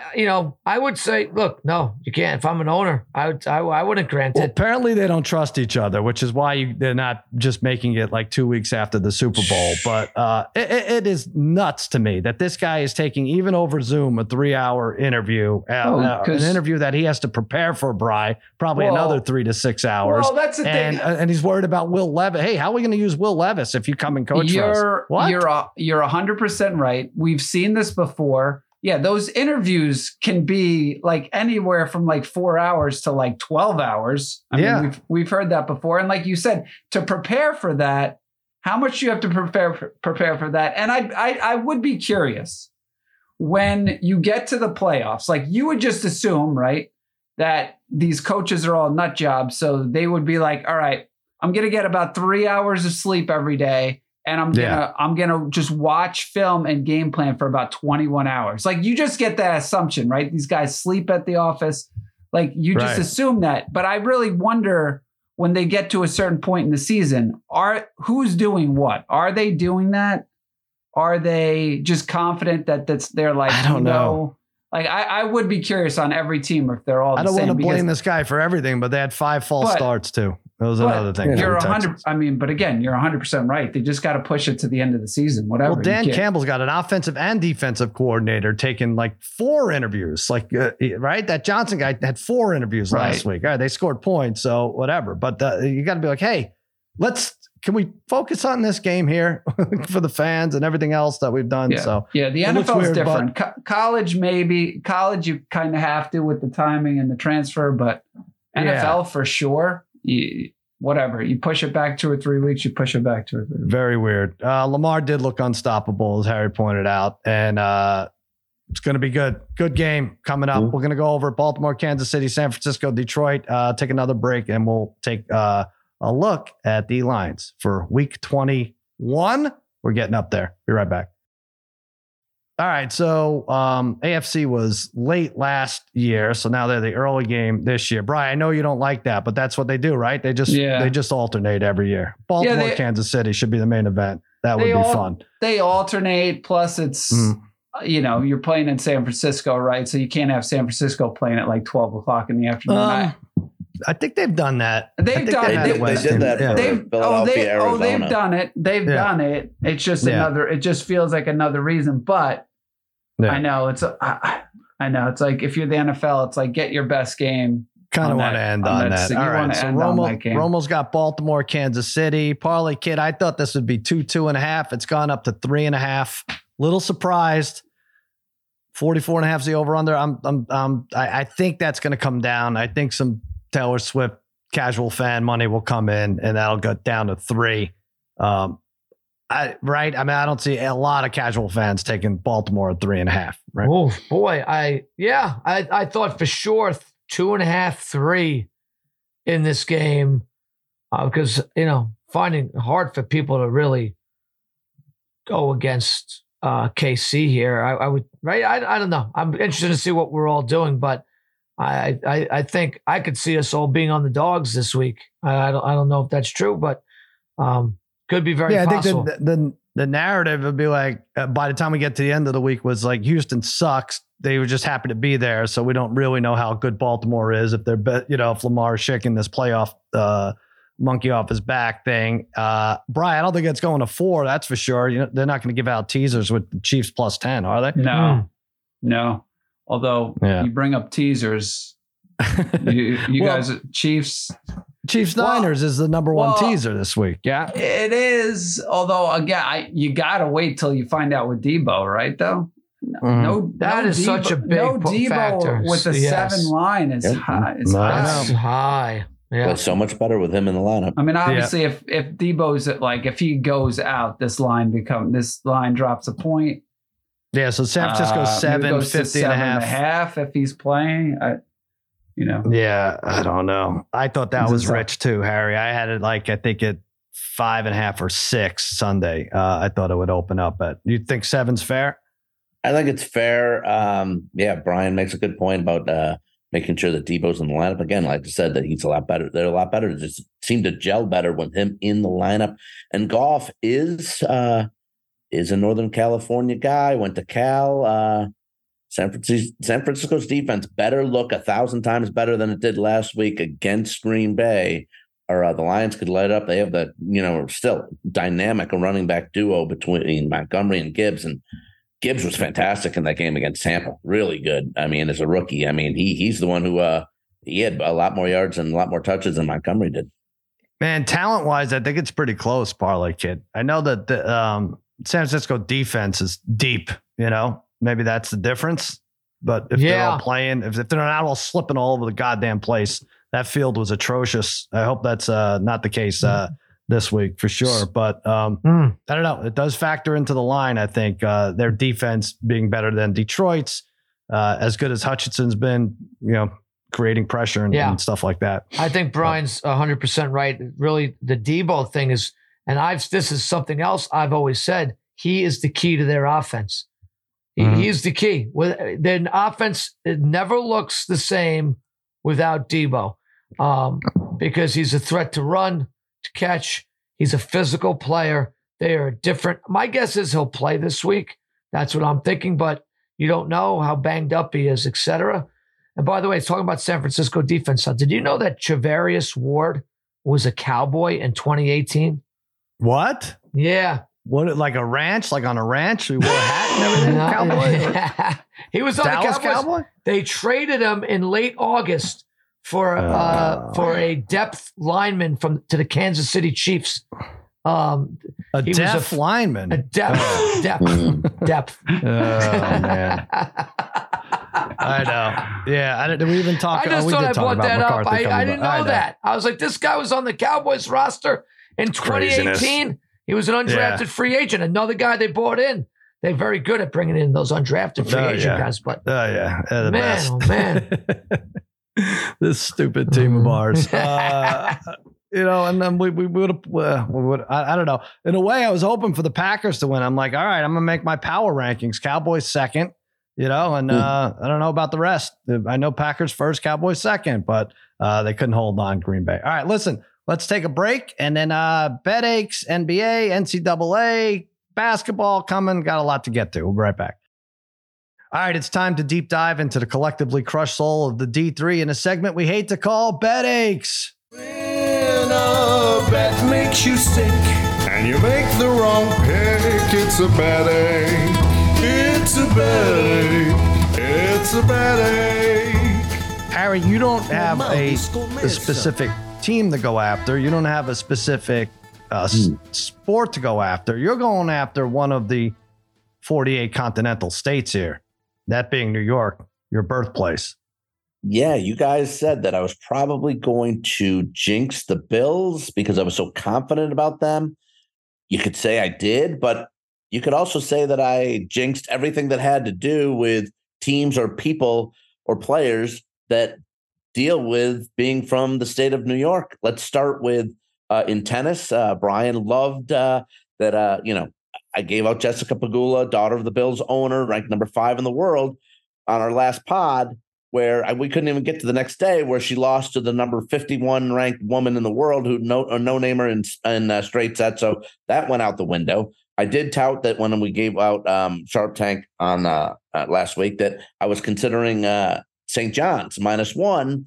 S2: I would say, look, no, you can't. If I'm an owner, I wouldn't grant it.
S1: Apparently they don't trust each other, which is why they're not just making it like 2 weeks after the Super Bowl. But it is nuts to me that this guy is taking, even over Zoom, a 3-hour interview, an interview that he has to prepare for probably another 3 to 6 hours.
S4: Well, that's the thing.
S1: And he's worried about Will Levis. Hey, how are we going to use Will Levis if you come and coach for us? What?
S4: You're 100% right. We've seen this before. Yeah, those interviews can be like anywhere from like 4 hours to like 12 hours. I mean, we've heard that before. And like you said, to prepare for that, how much do you have to prepare for that? And I would be curious when you get to the playoffs, like you would just assume, right, that these coaches are all nut jobs. So they would be like, all right, I'm going to get about 3 hours of sleep every day. And I'm gonna just watch film and game plan for about 21 hours. Like you just get that assumption, right? These guys sleep at the office. Like you just assume that. But I really wonder when they get to a certain point in the season, who's doing what? Are they doing that? Are they just confident that they're like,
S1: I don't know.
S4: Like I would be curious on every team if they're all the same.
S1: I don't want to blame this guy for everything, but they had 5 false starts too. That was another thing.
S4: You're 100. I mean, but again, you're 100% right. They just got to push it to the end of the season. Whatever.
S1: Well, Dan Campbell's got an offensive and defensive coordinator taking like 4 interviews. Like right, that Johnson guy had 4 interviews last week. All right, they scored points, so whatever. But you got to be like, hey, can we focus on this game here for the fans and everything else that we've done?
S4: Yeah.
S1: So
S4: the NFL is different. College, maybe. College, you kind of have to with the timing and the transfer, but NFL for sure. Whatever. You push it back 2 or 3 weeks, you push it back 2 or 3 weeks.
S1: Very weird. Lamar did look unstoppable, as Harry pointed out. And it's going to be good. Good game coming up. We're going to go over Baltimore, Kansas City, San Francisco, Detroit. Take another break, and we'll take a look at the lines for week 21. We're getting up there. Be right back. All right, so AFC was late last year, so now they're the early game this year. Brian, I know you don't like that, but that's what they do, right? They just alternate every year. Baltimore, Kansas City should be the main event. That would be fun.
S4: They alternate, plus it's, you're playing in San Francisco, right? So you can't have San Francisco playing at like 12 o'clock in the afternoon.
S1: I think they've done that.
S3: They did that.
S4: They've done it. They've done it. It's just another. It just feels like another reason. But I know it's like if you're the NFL, it's like get your best game.
S1: Kind of want to end on that. All right. So Romo's got Baltimore, Kansas City. Parlay Kid, I thought this would be 2.5. It's gone up to 3.5. Little surprised. 44.5 is the over under. I think that's going to come down. I think some Taylor Swift casual fan money will come in, and that'll go down to 3. Right. I mean, I don't see a lot of casual fans taking Baltimore at 3.5. Right.
S2: Oh boy. I thought for sure 2.5, 3 in this game because, finding it hard for people to really go against KC here. I would, right. I don't know. I'm interested to see what we're all doing, but I think I could see us all being on the dogs this week. I don't know if that's true, but could be very possible.
S1: I think the narrative would be like, by the time we get to the end of the week was like, Houston sucks. They were just happy to be there. So we don't really know how good Baltimore is if they're, if Lamar's shaking this playoff monkey off his back thing. Brian, I don't think it's going to 4. That's for sure. They're not going to give out teasers with the Chiefs plus 10, are they?
S4: No. Although you bring up teasers, you guys, Chiefs
S1: Niners is the number one teaser this week. Yeah,
S4: it is. Although again, you got to wait till you find out with Debo, right? Though,
S2: that is Debo, such a big Debo factor
S4: with the 7 line is high. It's
S2: high. Yeah,
S3: but so much better with him in the lineup.
S4: I mean, obviously, if Debo's if he goes out, this line drops a point.
S1: Yeah, so San Francisco 7.5
S4: if he's playing.
S1: Yeah, I don't know. I thought that was rich too, Harry. I had it I think at 5.5 or 6 Sunday. I thought it would open up at. You think 7's fair?
S3: I think it's fair. Brian makes a good point about making sure that Debo's in the lineup again. Like I said, that he's a lot better. They're a lot better. They just seem to gel better with him in the lineup. And Goff is a Northern California guy. Went to Cal. San Francisco's defense better look 1,000 times better than it did last week against Green Bay, or the Lions could light up. They have that, still dynamic running back duo between Montgomery and Gibbs, and Gibbs was fantastic in that game against Tampa. Really good. I mean, as a rookie, I mean, he's the one who he had a lot more yards and a lot more touches than Montgomery did.
S1: Man, talent-wise, I think it's pretty close, Parlay Kid. I know that the San Francisco defense is deep, Maybe that's the difference. But if they're all playing, if they're not all slipping all over the goddamn place, that field was atrocious. I hope that's not the case this week for sure. But I don't know. It does factor into the line, I think. Their defense being better than Detroit's, as good as Hutchinson's been, creating pressure and stuff like that.
S2: I think Brian's 100% right. Really, the Debo thing is, and this is something else I've always said, he is the key to their offense. He's the key. Their offense, it never looks the same without Debo because he's a threat to run, to catch. He's a physical player. They are different. My guess is he'll play this week. That's what I'm thinking, but you don't know how banged up he is, etc. And by the way, talking about San Francisco defense, did you know that Charvarius Ward was a Cowboy in 2018?
S1: What?
S2: Yeah.
S1: What, like a ranch? Like on a ranch? We wore a hat and everything? Cowboy?
S2: He was on
S1: Dallas
S2: the Cowboys.
S1: Cowboy?
S2: They traded him in late August for a depth lineman to the Kansas City Chiefs.
S1: A depth lineman?
S2: A depth.
S1: Oh, man. I know. Yeah. Did we even talk?
S2: I just thought I brought that up. I didn't know that.
S1: I
S2: was like, this guy was on the Cowboys roster in 2018. Craziness. He was an undrafted free agent. Another guy they bought in. They're very good at bringing in those undrafted free agent guys. But
S1: man,
S2: best. Oh man,
S1: this stupid team of ours. And then we would. I don't know. In a way, I was hoping for the Packers to win. I'm like, all right, I'm gonna make my power rankings. Cowboys second. And I don't know about the rest. I know Packers first, Cowboys second, but they couldn't hold on Green Bay. All right, listen. Let's take a break, and then BetAches, NBA, NCAA, basketball coming. Got a lot to get to. We'll be right back. All right, it's time to deep dive into the collectively crushed soul of the D3 in a segment we hate to call BetAches.
S6: When a bet makes you sick and you make the wrong pick, it's a BetAche. It's a BetAche. It's a BetAche.
S1: Harry, you don't have a specific team to go after. You don't have a specific sport to go after. You're going after one of the 48 continental states here, that being New York, your birthplace.
S3: Yeah, you guys said that I was probably going to jinx the Bills because I was so confident about them. You could say I did, but you could also say that I jinxed everything that had to do with teams or people or players that deal with being from the state of New York. Let's start with in tennis. Brian loved that, I gave out Jessica Pegula, daughter of the Bills owner, ranked number 5 in the world, on our last pod, where we couldn't even get to the next day, where she lost to the number 51 ranked woman in the world who no-namer in straight set. So that went out the window. I did tout that when we gave out Sharp Tank on last week that I was considering St. John's -1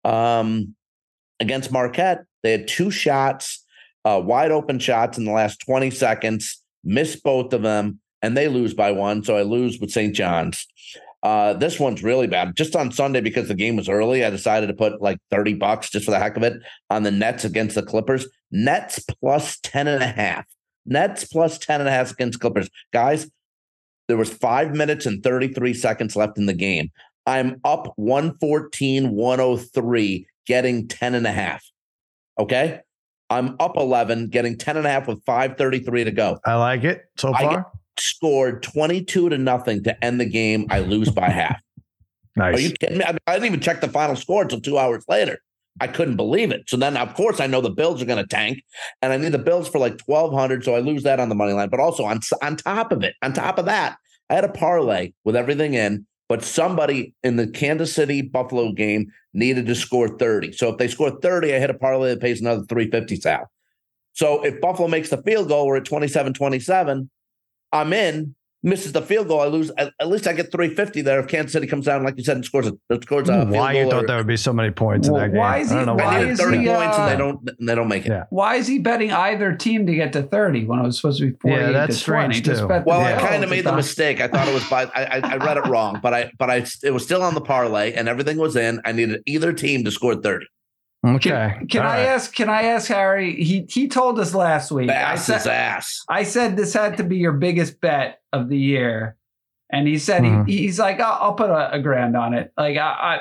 S3: against Marquette. They had 2 shots, wide open shots in the last 20 seconds, missed both of them, and they lose by 1. So I lose with St. John's. This one's really bad. Just on Sunday, because the game was early, I decided to put like $30 just for the heck of it on the Nets against the Clippers. Nets plus 10.5. Nets plus 10.5 against Clippers. Guys, there was 5 minutes and 33 seconds left in the game. I'm up 114-103, getting 10.5. Okay? I'm up 11, getting 10.5 with 5:33 to go.
S1: I like it so far.
S3: Scored 22-0 to end the game. I lose by half.
S1: Nice.
S3: Are you kidding me? I didn't even check the final score until 2 hours later. I couldn't believe it. So then, of course, I know the Bills are going to tank, and I need the Bills for like 1,200. So I lose that on the money line. But also on top of that, I had a parlay with everything in. But somebody in the Kansas City Buffalo game needed to score 30. So if they score 30, I hit a parlay that pays another $350, Sal. So if Buffalo makes the field goal, we're at 27-27. I'm in. Misses the field goal, I lose. At least I get $350 there. If Kansas City comes down, like you said, and scores a field goal.
S1: Why you thought there would be so many points in that game?
S4: Why is he?
S3: I needed 30 points, and they don't make it.
S1: Yeah.
S4: Why is he betting either team to get to 30 when it was supposed to be 48
S1: that's
S4: to 20?
S1: strange too.
S3: I kind of made the mistake. I thought it was by. I read it wrong, but it was still on the parlay, and everything was in. I needed either team to score 30.
S1: Okay.
S4: Can I ask Harry? He told us last week.
S3: His ass.
S4: I said this had to be your biggest bet of the year, and he said he's like, I'll put a grand on it. Like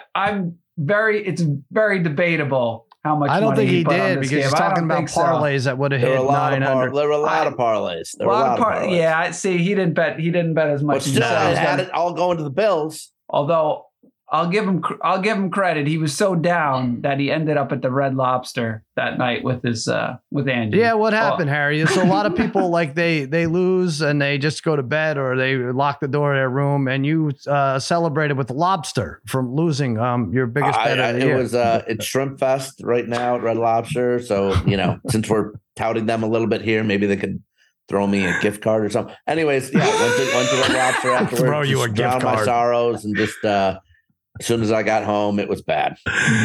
S4: it's very debatable how much.
S1: I don't think he did because
S4: game.
S1: he's talking about parlays that would have hit 900.
S3: There were a lot of parlays.
S4: Yeah, I see. He didn't bet as much.
S3: But still, I had it all going to the Bills.
S4: Although I'll give him credit. He was so down that he ended up at the Red Lobster that night with Angie.
S1: Yeah, what happened, Harry? So a lot of people like they lose and they just go to bed or they lock the door of their room, and you celebrated with the lobster from losing your biggest bet of the year.
S3: It's Shrimp Fest right now at Red Lobster. So since we're touting them a little bit here, maybe they could throw me a gift card or something. Anyways, yeah, went to Red Lobster afterwards.
S1: Throw you a gift card.
S3: My sorrows and just. As soon as I got home, it was bad.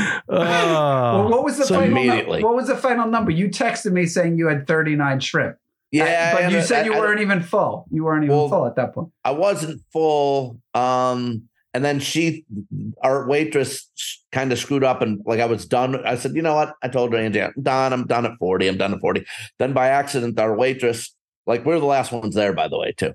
S4: What was the final number? You texted me saying you had 39 shrimp.
S3: Yeah,
S4: but you said you weren't even full. You weren't even full at that point.
S3: I wasn't full. And then our waitress kind of screwed up, and like I was done. I said, you know what? I told her, Angie, I'm done at 40. I'm done at 40. Then by accident, our waitress, like we're the last ones there, by the way, too.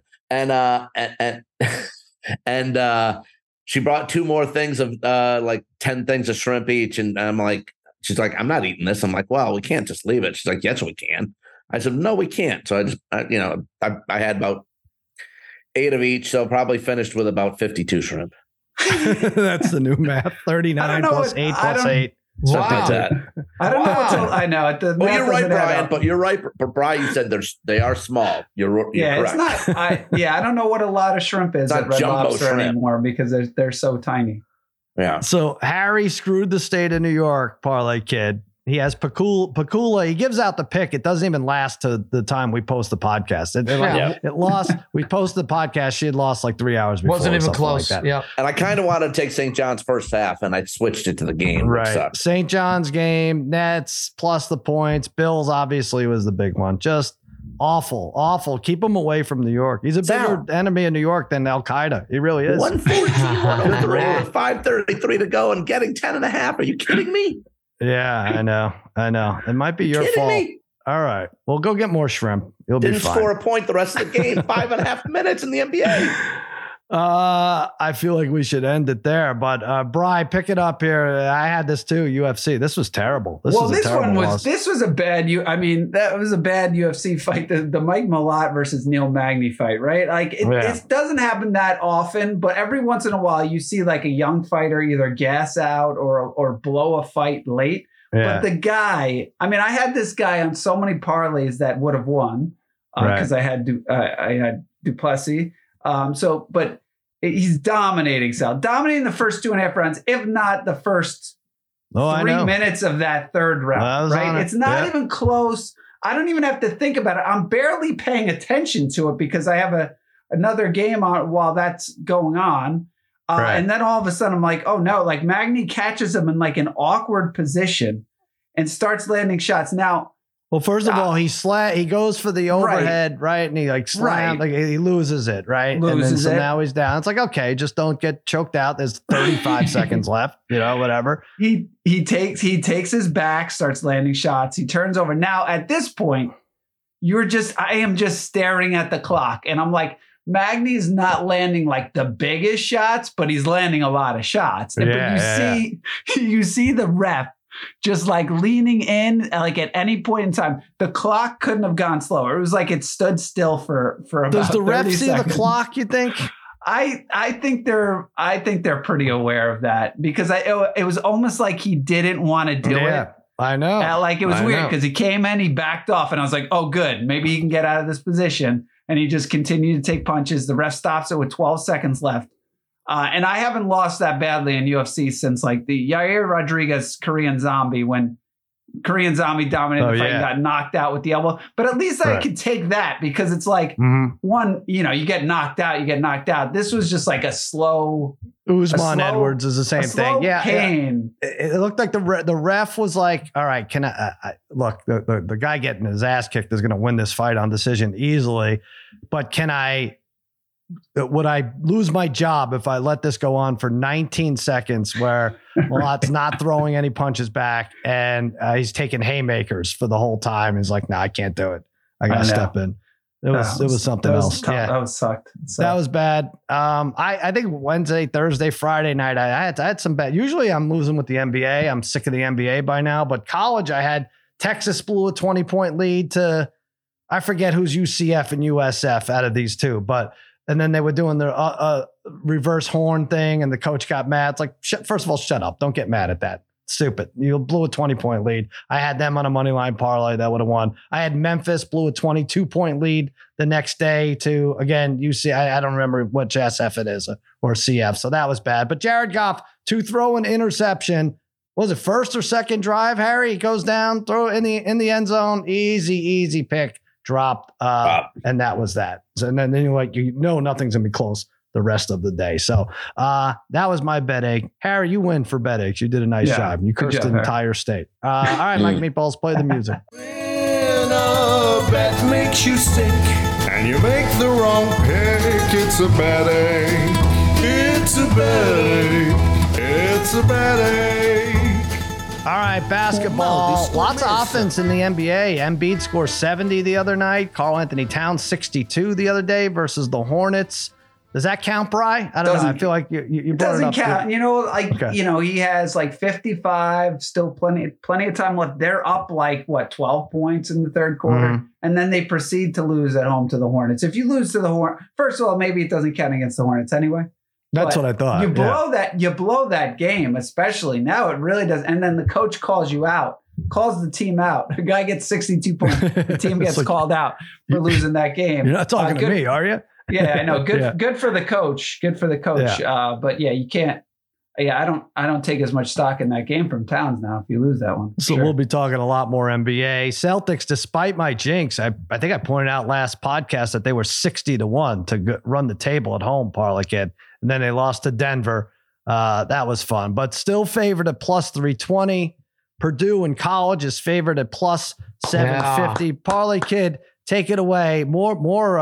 S3: And she brought 2 more things of like 10 things of shrimp each. And I'm like, she's like, I'm not eating this. I'm like, well, we can't just leave it. She's like, yes, we can. I said, no, we can't. So I had about 8 of each. So probably finished with about 52 shrimp.
S1: That's the new math. 39 plus 8 plus 8.
S3: Wow. Like that.
S4: I don't know. I know.
S3: You're right, Brian. But you're right. But Brian, you said they are small. You're correct.
S4: It's not. I don't know what a lot of shrimp is at Red Lobster anymore because they're so tiny.
S3: Yeah.
S1: So Harry screwed the state of New York, parlay kid. He has Pegula. He gives out the pick. It doesn't even last to the time we post the podcast. It lost. We posted the podcast. She had lost like 3 hours before.
S2: Wasn't even close.
S1: Like
S2: yeah.
S3: And I kind of wanted to take St. John's first half, and I switched it to the game.
S1: Right. St. John's game, Nets plus the points. Bills obviously was the big one. Just awful. Keep him away from New York. He's a bigger enemy of New York than Al Qaeda. He really is.
S3: 114, 5:33 to go, and getting 10.5. Are you kidding me?
S1: Yeah, I know. It might be your fault. Me? All right. Well, go get more shrimp. You'll be fine.
S3: Didn't score a point the rest of the game. 5.5 minutes in the NBA.
S1: I feel like we should end it there, but Bri, pick it up here. I had this too. UFC. This was terrible. This was
S4: a bad. That was a bad UFC fight. The Mike Malott versus Neil Magny fight, right? Like it doesn't happen that often, but every once in a while you see like a young fighter either gas out or blow a fight late. Yeah. But the guy, I had this guy on so many parlays that would have won because I had Duplessis. But he's dominating Sal, dominating the first 2.5 rounds, if not the first 3 minutes of that third round. Right? It's not even close. I don't even have to think about it. I'm barely paying attention to it because I have another game on while that's going on. And then all of a sudden I'm like, oh no, like Magny catches him in like an awkward position and starts landing shots. Now,
S1: well, first of all, he goes for the overhead, right? And he like slams, like he loses it, right? Now he's down. It's like, okay, just don't get choked out. There's 35 seconds left, whatever.
S4: He takes his back, starts landing shots. He turns over. Now at this point, I am just staring at the clock, and I'm like, Magny's not landing like the biggest shots, but he's landing a lot of shots. But you see the ref just like leaning in, like at any point in time. The clock couldn't have gone slower. It was like it stood still for about 30 seconds.
S1: Does the ref see the clock, you think?
S4: I think they're pretty aware of that because it was almost like he didn't want to do it.
S1: I know.
S4: Like it was weird because he came in, he backed off, and I was like, oh, good. Maybe he can get out of this position. And he just continued to take punches. The ref stops it with 12 seconds left. And I haven't lost that badly in UFC since like the Yair Rodriguez Korean Zombie, when Korean Zombie dominated the fight and got knocked out with the elbow. But at least I could take that because it's like one, you get knocked out. This was just like a slow.
S1: Usman Edwards is the same thing.
S4: Pain.
S1: It looked like the ref was like, all right, can I look, the guy getting his ass kicked is going to win this fight on decision easily, but would I lose my job if I let this go on for 19 seconds where Malott's not throwing any punches back and he's taking haymakers for the whole time? He's like, no, I can't do it. I got to step in. It was something else.
S4: Tough. That was sucked.
S1: That was bad. I think Wednesday, Thursday, Friday night, I had some bad. Usually I'm losing with the NBA. I'm sick of the NBA by now, but college, I had Texas blew a 20-point lead to, I forget who's UCF and USF out of these two, and then they were doing their reverse horn thing, and the coach got mad. It's like, first of all, shut up. Don't get mad at that. Stupid. You blew a 20-point lead. I had them on a money line parlay that would have won. I had Memphis blew a 22-point lead the next day to, again, UC. I don't remember which SF it is or CF. So that was bad. But Jared Goff, to throw an interception. Was it first or second drive, Harry? He goes down, throw it in the end zone. Easy pick. Dropped, and that was that. So, and then nothing's gonna be close the rest of the day. So that was my bet egg. Harry, you win for bet eggs. You did a nice job. You cursed the entire state. All right, Mike Meatballs, play the music.
S6: When a bet makes you sick and you make the wrong pick, it's a bet egg. It's a bet egg. It's a bet egg.
S1: All right, basketball. Lots of offense in the NBA. Embiid scored 70 the other night. Karl Anthony Towns 62 the other day versus the Hornets. Does that count, Bri? I don't know. I feel like you brought it up.
S4: Doesn't count. He has like 55, still plenty of time left. They're up like 12 points in the third quarter, and then they proceed to lose at home to the Hornets. If you lose to the Hornets, first of all, maybe it doesn't count against the Hornets anyway.
S1: That's what I thought.
S4: You blow that game, especially now. It really does. And then the coach calls the team out. The guy gets 62 points. The team gets called out for losing that game.
S1: You're not talking to me, are you?
S4: Yeah, I know. Good for the coach. Good for the coach. Yeah. But you can't. Yeah, I don't take as much stock in that game from Towns now if you lose that one.
S1: So we'll be talking a lot more NBA. Celtics, despite my jinx, I think I pointed out last podcast that they were 60-1 to run the table at home, Parlay Kid. And then they lost to Denver. That was fun, but still favored at plus 320. Purdue in college is favored at plus 750. Parlay Kid, take it away. More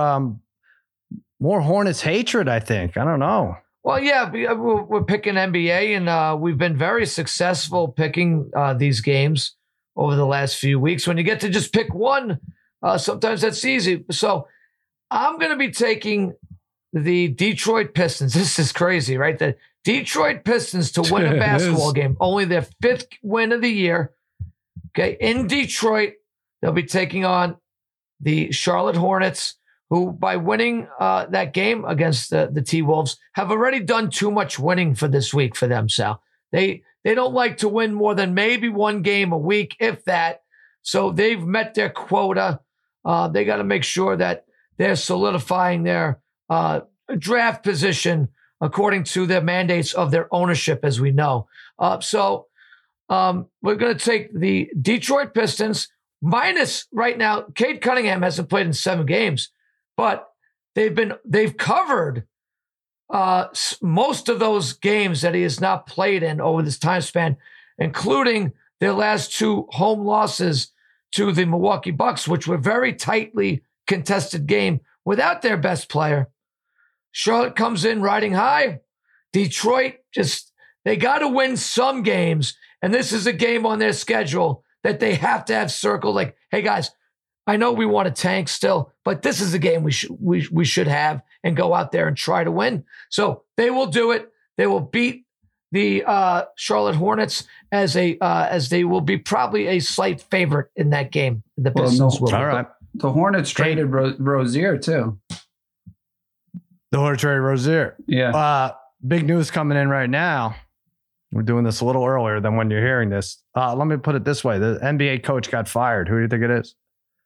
S1: Hornets hatred, I think. I don't know.
S2: Well, yeah, we're picking NBA, and we've been very successful picking these games over the last few weeks. When you get to just pick one, sometimes that's easy. So I'm going to be taking the Detroit Pistons. This is crazy, right? The Detroit Pistons to win a basketball game, only their 5th win of the year. Okay, in Detroit, they'll be taking on the Charlotte Hornets, who by winning that game against the T-Wolves have already done too much winning for this week for them, Sal. They don't like to win more than maybe one game a week, if that. So they've met their quota. They got to make sure that they're solidifying their draft position according to the mandates of their ownership, as we know. So we're going to take the Detroit Pistons minus right now. Cade Cunningham hasn't played in 7 games, but they've covered most of those games that he has not played in over this time span, including their last 2 home losses to the Milwaukee Bucks, which were very tightly contested game without their best player. Charlotte comes in riding high. Detroit they got to win some games. And this is a game on their schedule that they have to have circled. Like, hey guys, I know we want to tank still, but this is a game we should have and go out there and try to win. So they will do it. They will beat the Charlotte Hornets as they will be probably a slight favorite in that game. The Pistons will.
S1: All right.
S4: The Hornets traded Rozier too.
S1: The Hornets traded Rozier.
S4: Yeah.
S1: Big news coming in right now. We're doing this a little earlier than when you're hearing this. Let me put it this way. The NBA coach got fired. Who do you think it is?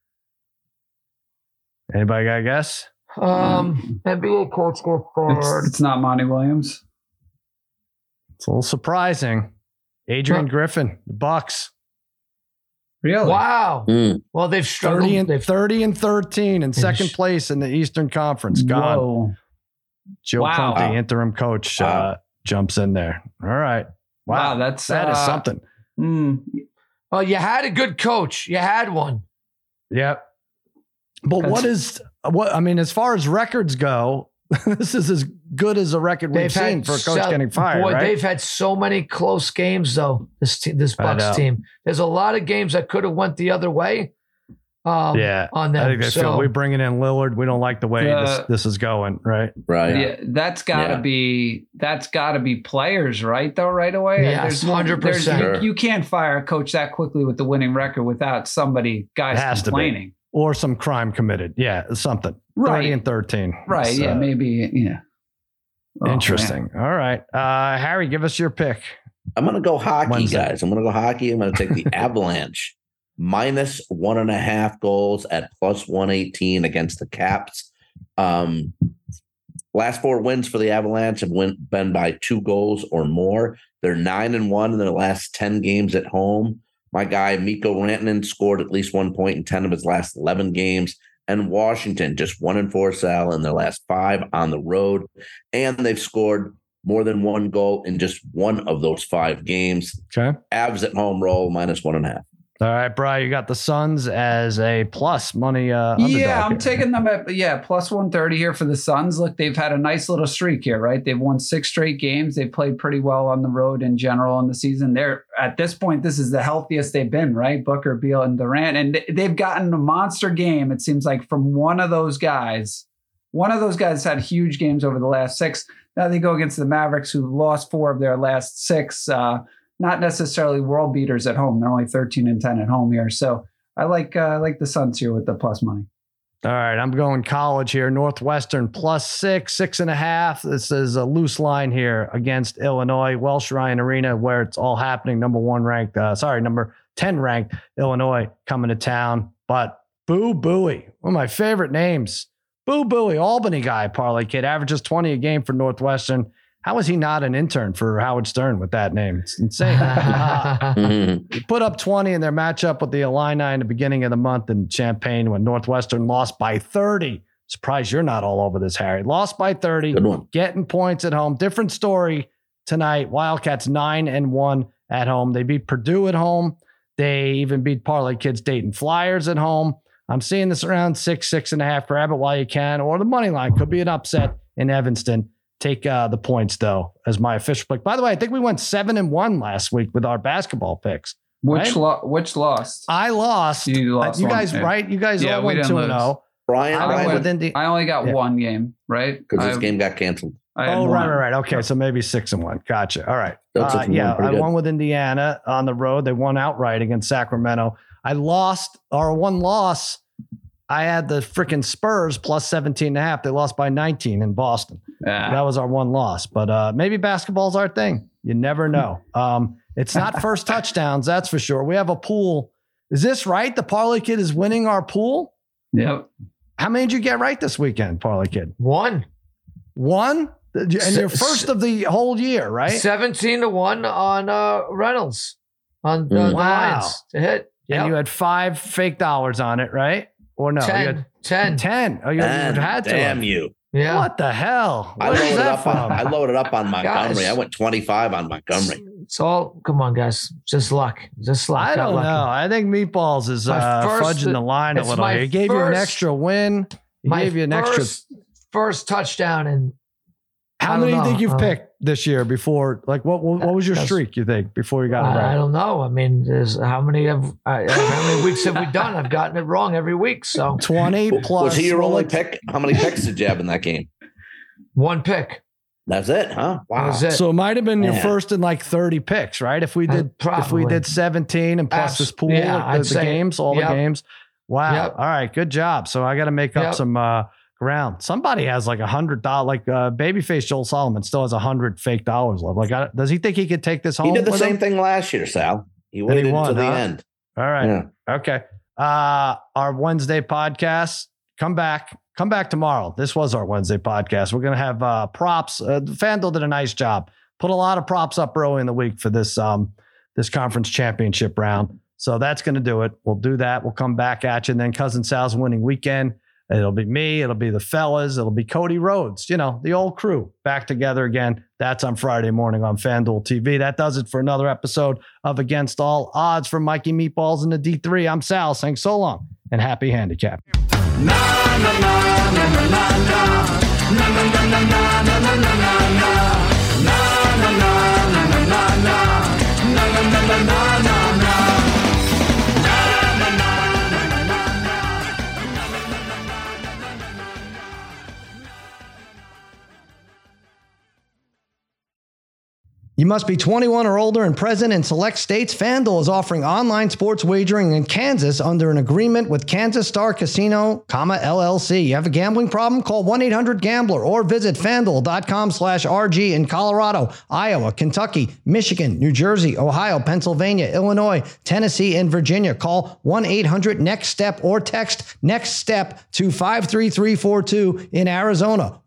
S1: Anybody got a guess?
S2: NBA coach got fired.
S4: It's not Monty Williams.
S1: It's a little surprising. Adrian Griffin, the Bucks.
S4: Really?
S2: Wow. Well, they've struggled.
S1: 30 and 13 in second place in the Eastern Conference. Gone.
S4: Whoa.
S1: Joe Prunty, interim coach, jumps in there. All right.
S4: Wow, that is
S1: something.
S2: Well, you had a good coach. You had one.
S1: Yep. But as far as records go, this is as good as a record we've seen for a coach getting fired.
S2: Boy,
S1: right?
S2: They've had so many close games, though, this Bucks team. There's a lot of games that could have went the other way. On them.
S1: I think they feel we bringing in Lillard. We don't like the way this is going, right?
S3: Right.
S4: Yeah, that's got to be players, right? Though, right away.
S2: Yeah, 100%.
S4: You can't fire a coach that quickly with the winning record without guys complaining
S1: or some crime committed. Yeah, something.
S4: Right.
S1: 30 and 13.
S4: Right.
S1: So,
S4: maybe. Yeah.
S1: Interesting. Man. All right, Harry, give us your pick.
S3: I'm going to go hockey, guys. I'm going to go hockey. I'm going to take the Avalanche. minus 1.5 goals at plus 118 against the Caps. Last 4 wins for the Avalanche have been by 2 goals or more. They're 9-1 in their last 10 games at home. My guy, Mikko Rantanen, scored at least 1 point in 10 of his last 11 games. And Washington, just 1-4, Sal, in their last 5 on the road. And they've scored more than 1 goal in just 1 of those 5 games.
S1: Okay.
S3: Avs at home roll minus 1.5.
S1: All right, Brian, you got the Suns as a plus money underdog.
S4: Yeah, I'm taking them at plus 130 here for the Suns. Look, they've had a nice little streak here, right? They've won 6 straight games. They've played pretty well on the road in general in the season. They're at this point, this is the healthiest they've been, right? Booker, Beal, and Durant. And they've gotten a monster game, it seems like, from one of those guys. One of those guys had huge games over the last 6. Now they go against the Mavericks, who lost 4 of their last 6. Not necessarily world beaters at home. They're only 13-10 at home here. So I like the Suns here with the plus money.
S1: All right, I'm going college here. Northwestern plus 6.5. This is a loose line here against Illinois. Welsh Ryan Arena, where it's all happening. Number 10 ranked Illinois coming to town. But Boo Buie, one of my favorite names. Boo Buie, Albany guy, parlay kid, averages 20 a game for Northwestern. How is he not an intern for Howard Stern with that name? It's insane. He put up 20 in their matchup with the Illini in the beginning of the month in Champaign when Northwestern lost by 30. Surprised you're not all over this, Harry. Lost by 30, getting points at home. Different story tonight. Wildcats 9-1 at home. They beat Purdue at home. They even beat Parlay Kids Dayton Flyers at home. I'm seeing this around 6.5. Grab it while you can. Or the money line could be an upset in Evanston. Take the points, though, as my official pick. By the way, I think we went 7-1 last week with our basketball picks.
S4: Which lost?
S1: I lost.
S4: You lost.
S1: You guys,
S4: one,
S1: right? You guys all went 2-0.
S3: Brian,
S4: I only got one game, right?
S3: Because this game got canceled.
S1: Right. Okay, so maybe 6-1. Gotcha. All right. I won with Indiana on the road. They won outright against Sacramento. I lost, or one loss. I had the freaking Spurs plus 17.5. They lost by 19 in Boston. Yeah. That was our one loss. But maybe basketball's our thing. You never know. It's not first touchdowns, that's for sure. We have a pool. Is this right? The Parlay Kid is winning our pool?
S4: Yep.
S1: How many did you get right this weekend, Parlay Kid?
S2: One?
S1: And you're first of the whole year, right?
S2: 17-1 on Reynolds on the Lions to hit.
S1: Yep. And you had 5 fake dollars on it, right? Or no?
S2: 10.
S1: 10. Oh, you had to.
S3: Damn you.
S1: Yeah. What the hell?
S3: I loaded up on Montgomery. Guys, I went 25 on Montgomery.
S2: It's all, come on, guys. Just luck.
S1: I don't know. I think Meatballs is fudging the line a little. He gave you an extra win. He gave you an
S2: first touchdown. And
S1: how many do you think you've picked this year before? Like, what was your streak, you think, before you got it right?
S2: I don't know. I mean, how many weeks have we done? I've gotten it wrong every week. So
S1: 20 plus.
S3: Was he your only pick? How many picks did you have in that game?
S2: 1 pick.
S3: That's it, huh?
S2: Wow. That's it.
S1: So it might have been your first in like 30 picks, right? If we did 17 and plus this pool, the games, all the games. Wow. Yep. All right. Good job. So I got to make up some ground. Somebody has like $100, like babyface Joel Solomon still has 100 fake dollars left. Like, does he think he could take this home?
S3: He did the same thing last year, Sal. He waited until the end.
S1: All right. Yeah. Okay. Our Wednesday podcast, come back tomorrow. This was our Wednesday podcast. We're going to have props. FanDuel did a nice job. Put a lot of props up early in the week for this conference championship round. So that's going to do it. We'll do that. We'll come back at you. And then Cousin Sal's winning weekend. It'll be me. It'll be the fellas. It'll be Cody Rhodes. The old crew back together again. That's on Friday morning on FanDuel TV. That does it for another episode of Against All Odds from Mikey Meatballs in the D3. I'm Sal saying so long and happy handicap. You must be 21 or older and present in select states. FanDuel is offering online sports wagering in Kansas under an agreement with Kansas Star Casino, LLC. You have a gambling problem? Call 1-800-GAMBLER or visit FanDuel.com/RG in Colorado, Iowa, Kentucky, Michigan, New Jersey, Ohio, Pennsylvania, Illinois, Tennessee, and Virginia. Call 1-800-NEXT-STEP or text NEXT STEP to 53342 in Arizona,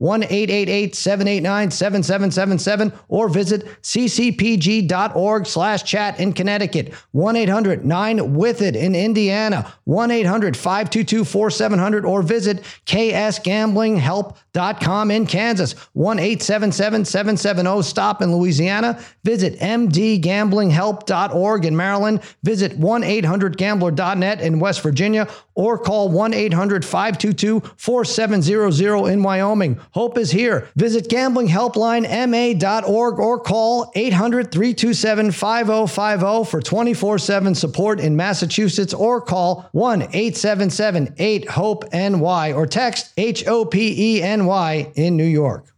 S1: 1-888-789-7777 or visit ccpg.org/chat in Connecticut, 1-800-9-WITH-IT in Indiana, 1-800-522-4700 or visit ksgamblinghelp.com in Kansas, 1-877-770-STOP in Louisiana, visit mdgamblinghelp.org in Maryland, visit 1-800-GAMBLER.net in West Virginia, or call 1-800-522-4700 in Wyoming. Hope is here. Visit gamblinghelplinema.org or call 800-327-5050 for 24/7 support in Massachusetts, or call 1-877-8-HOPE-NY or text HOPENY in New York.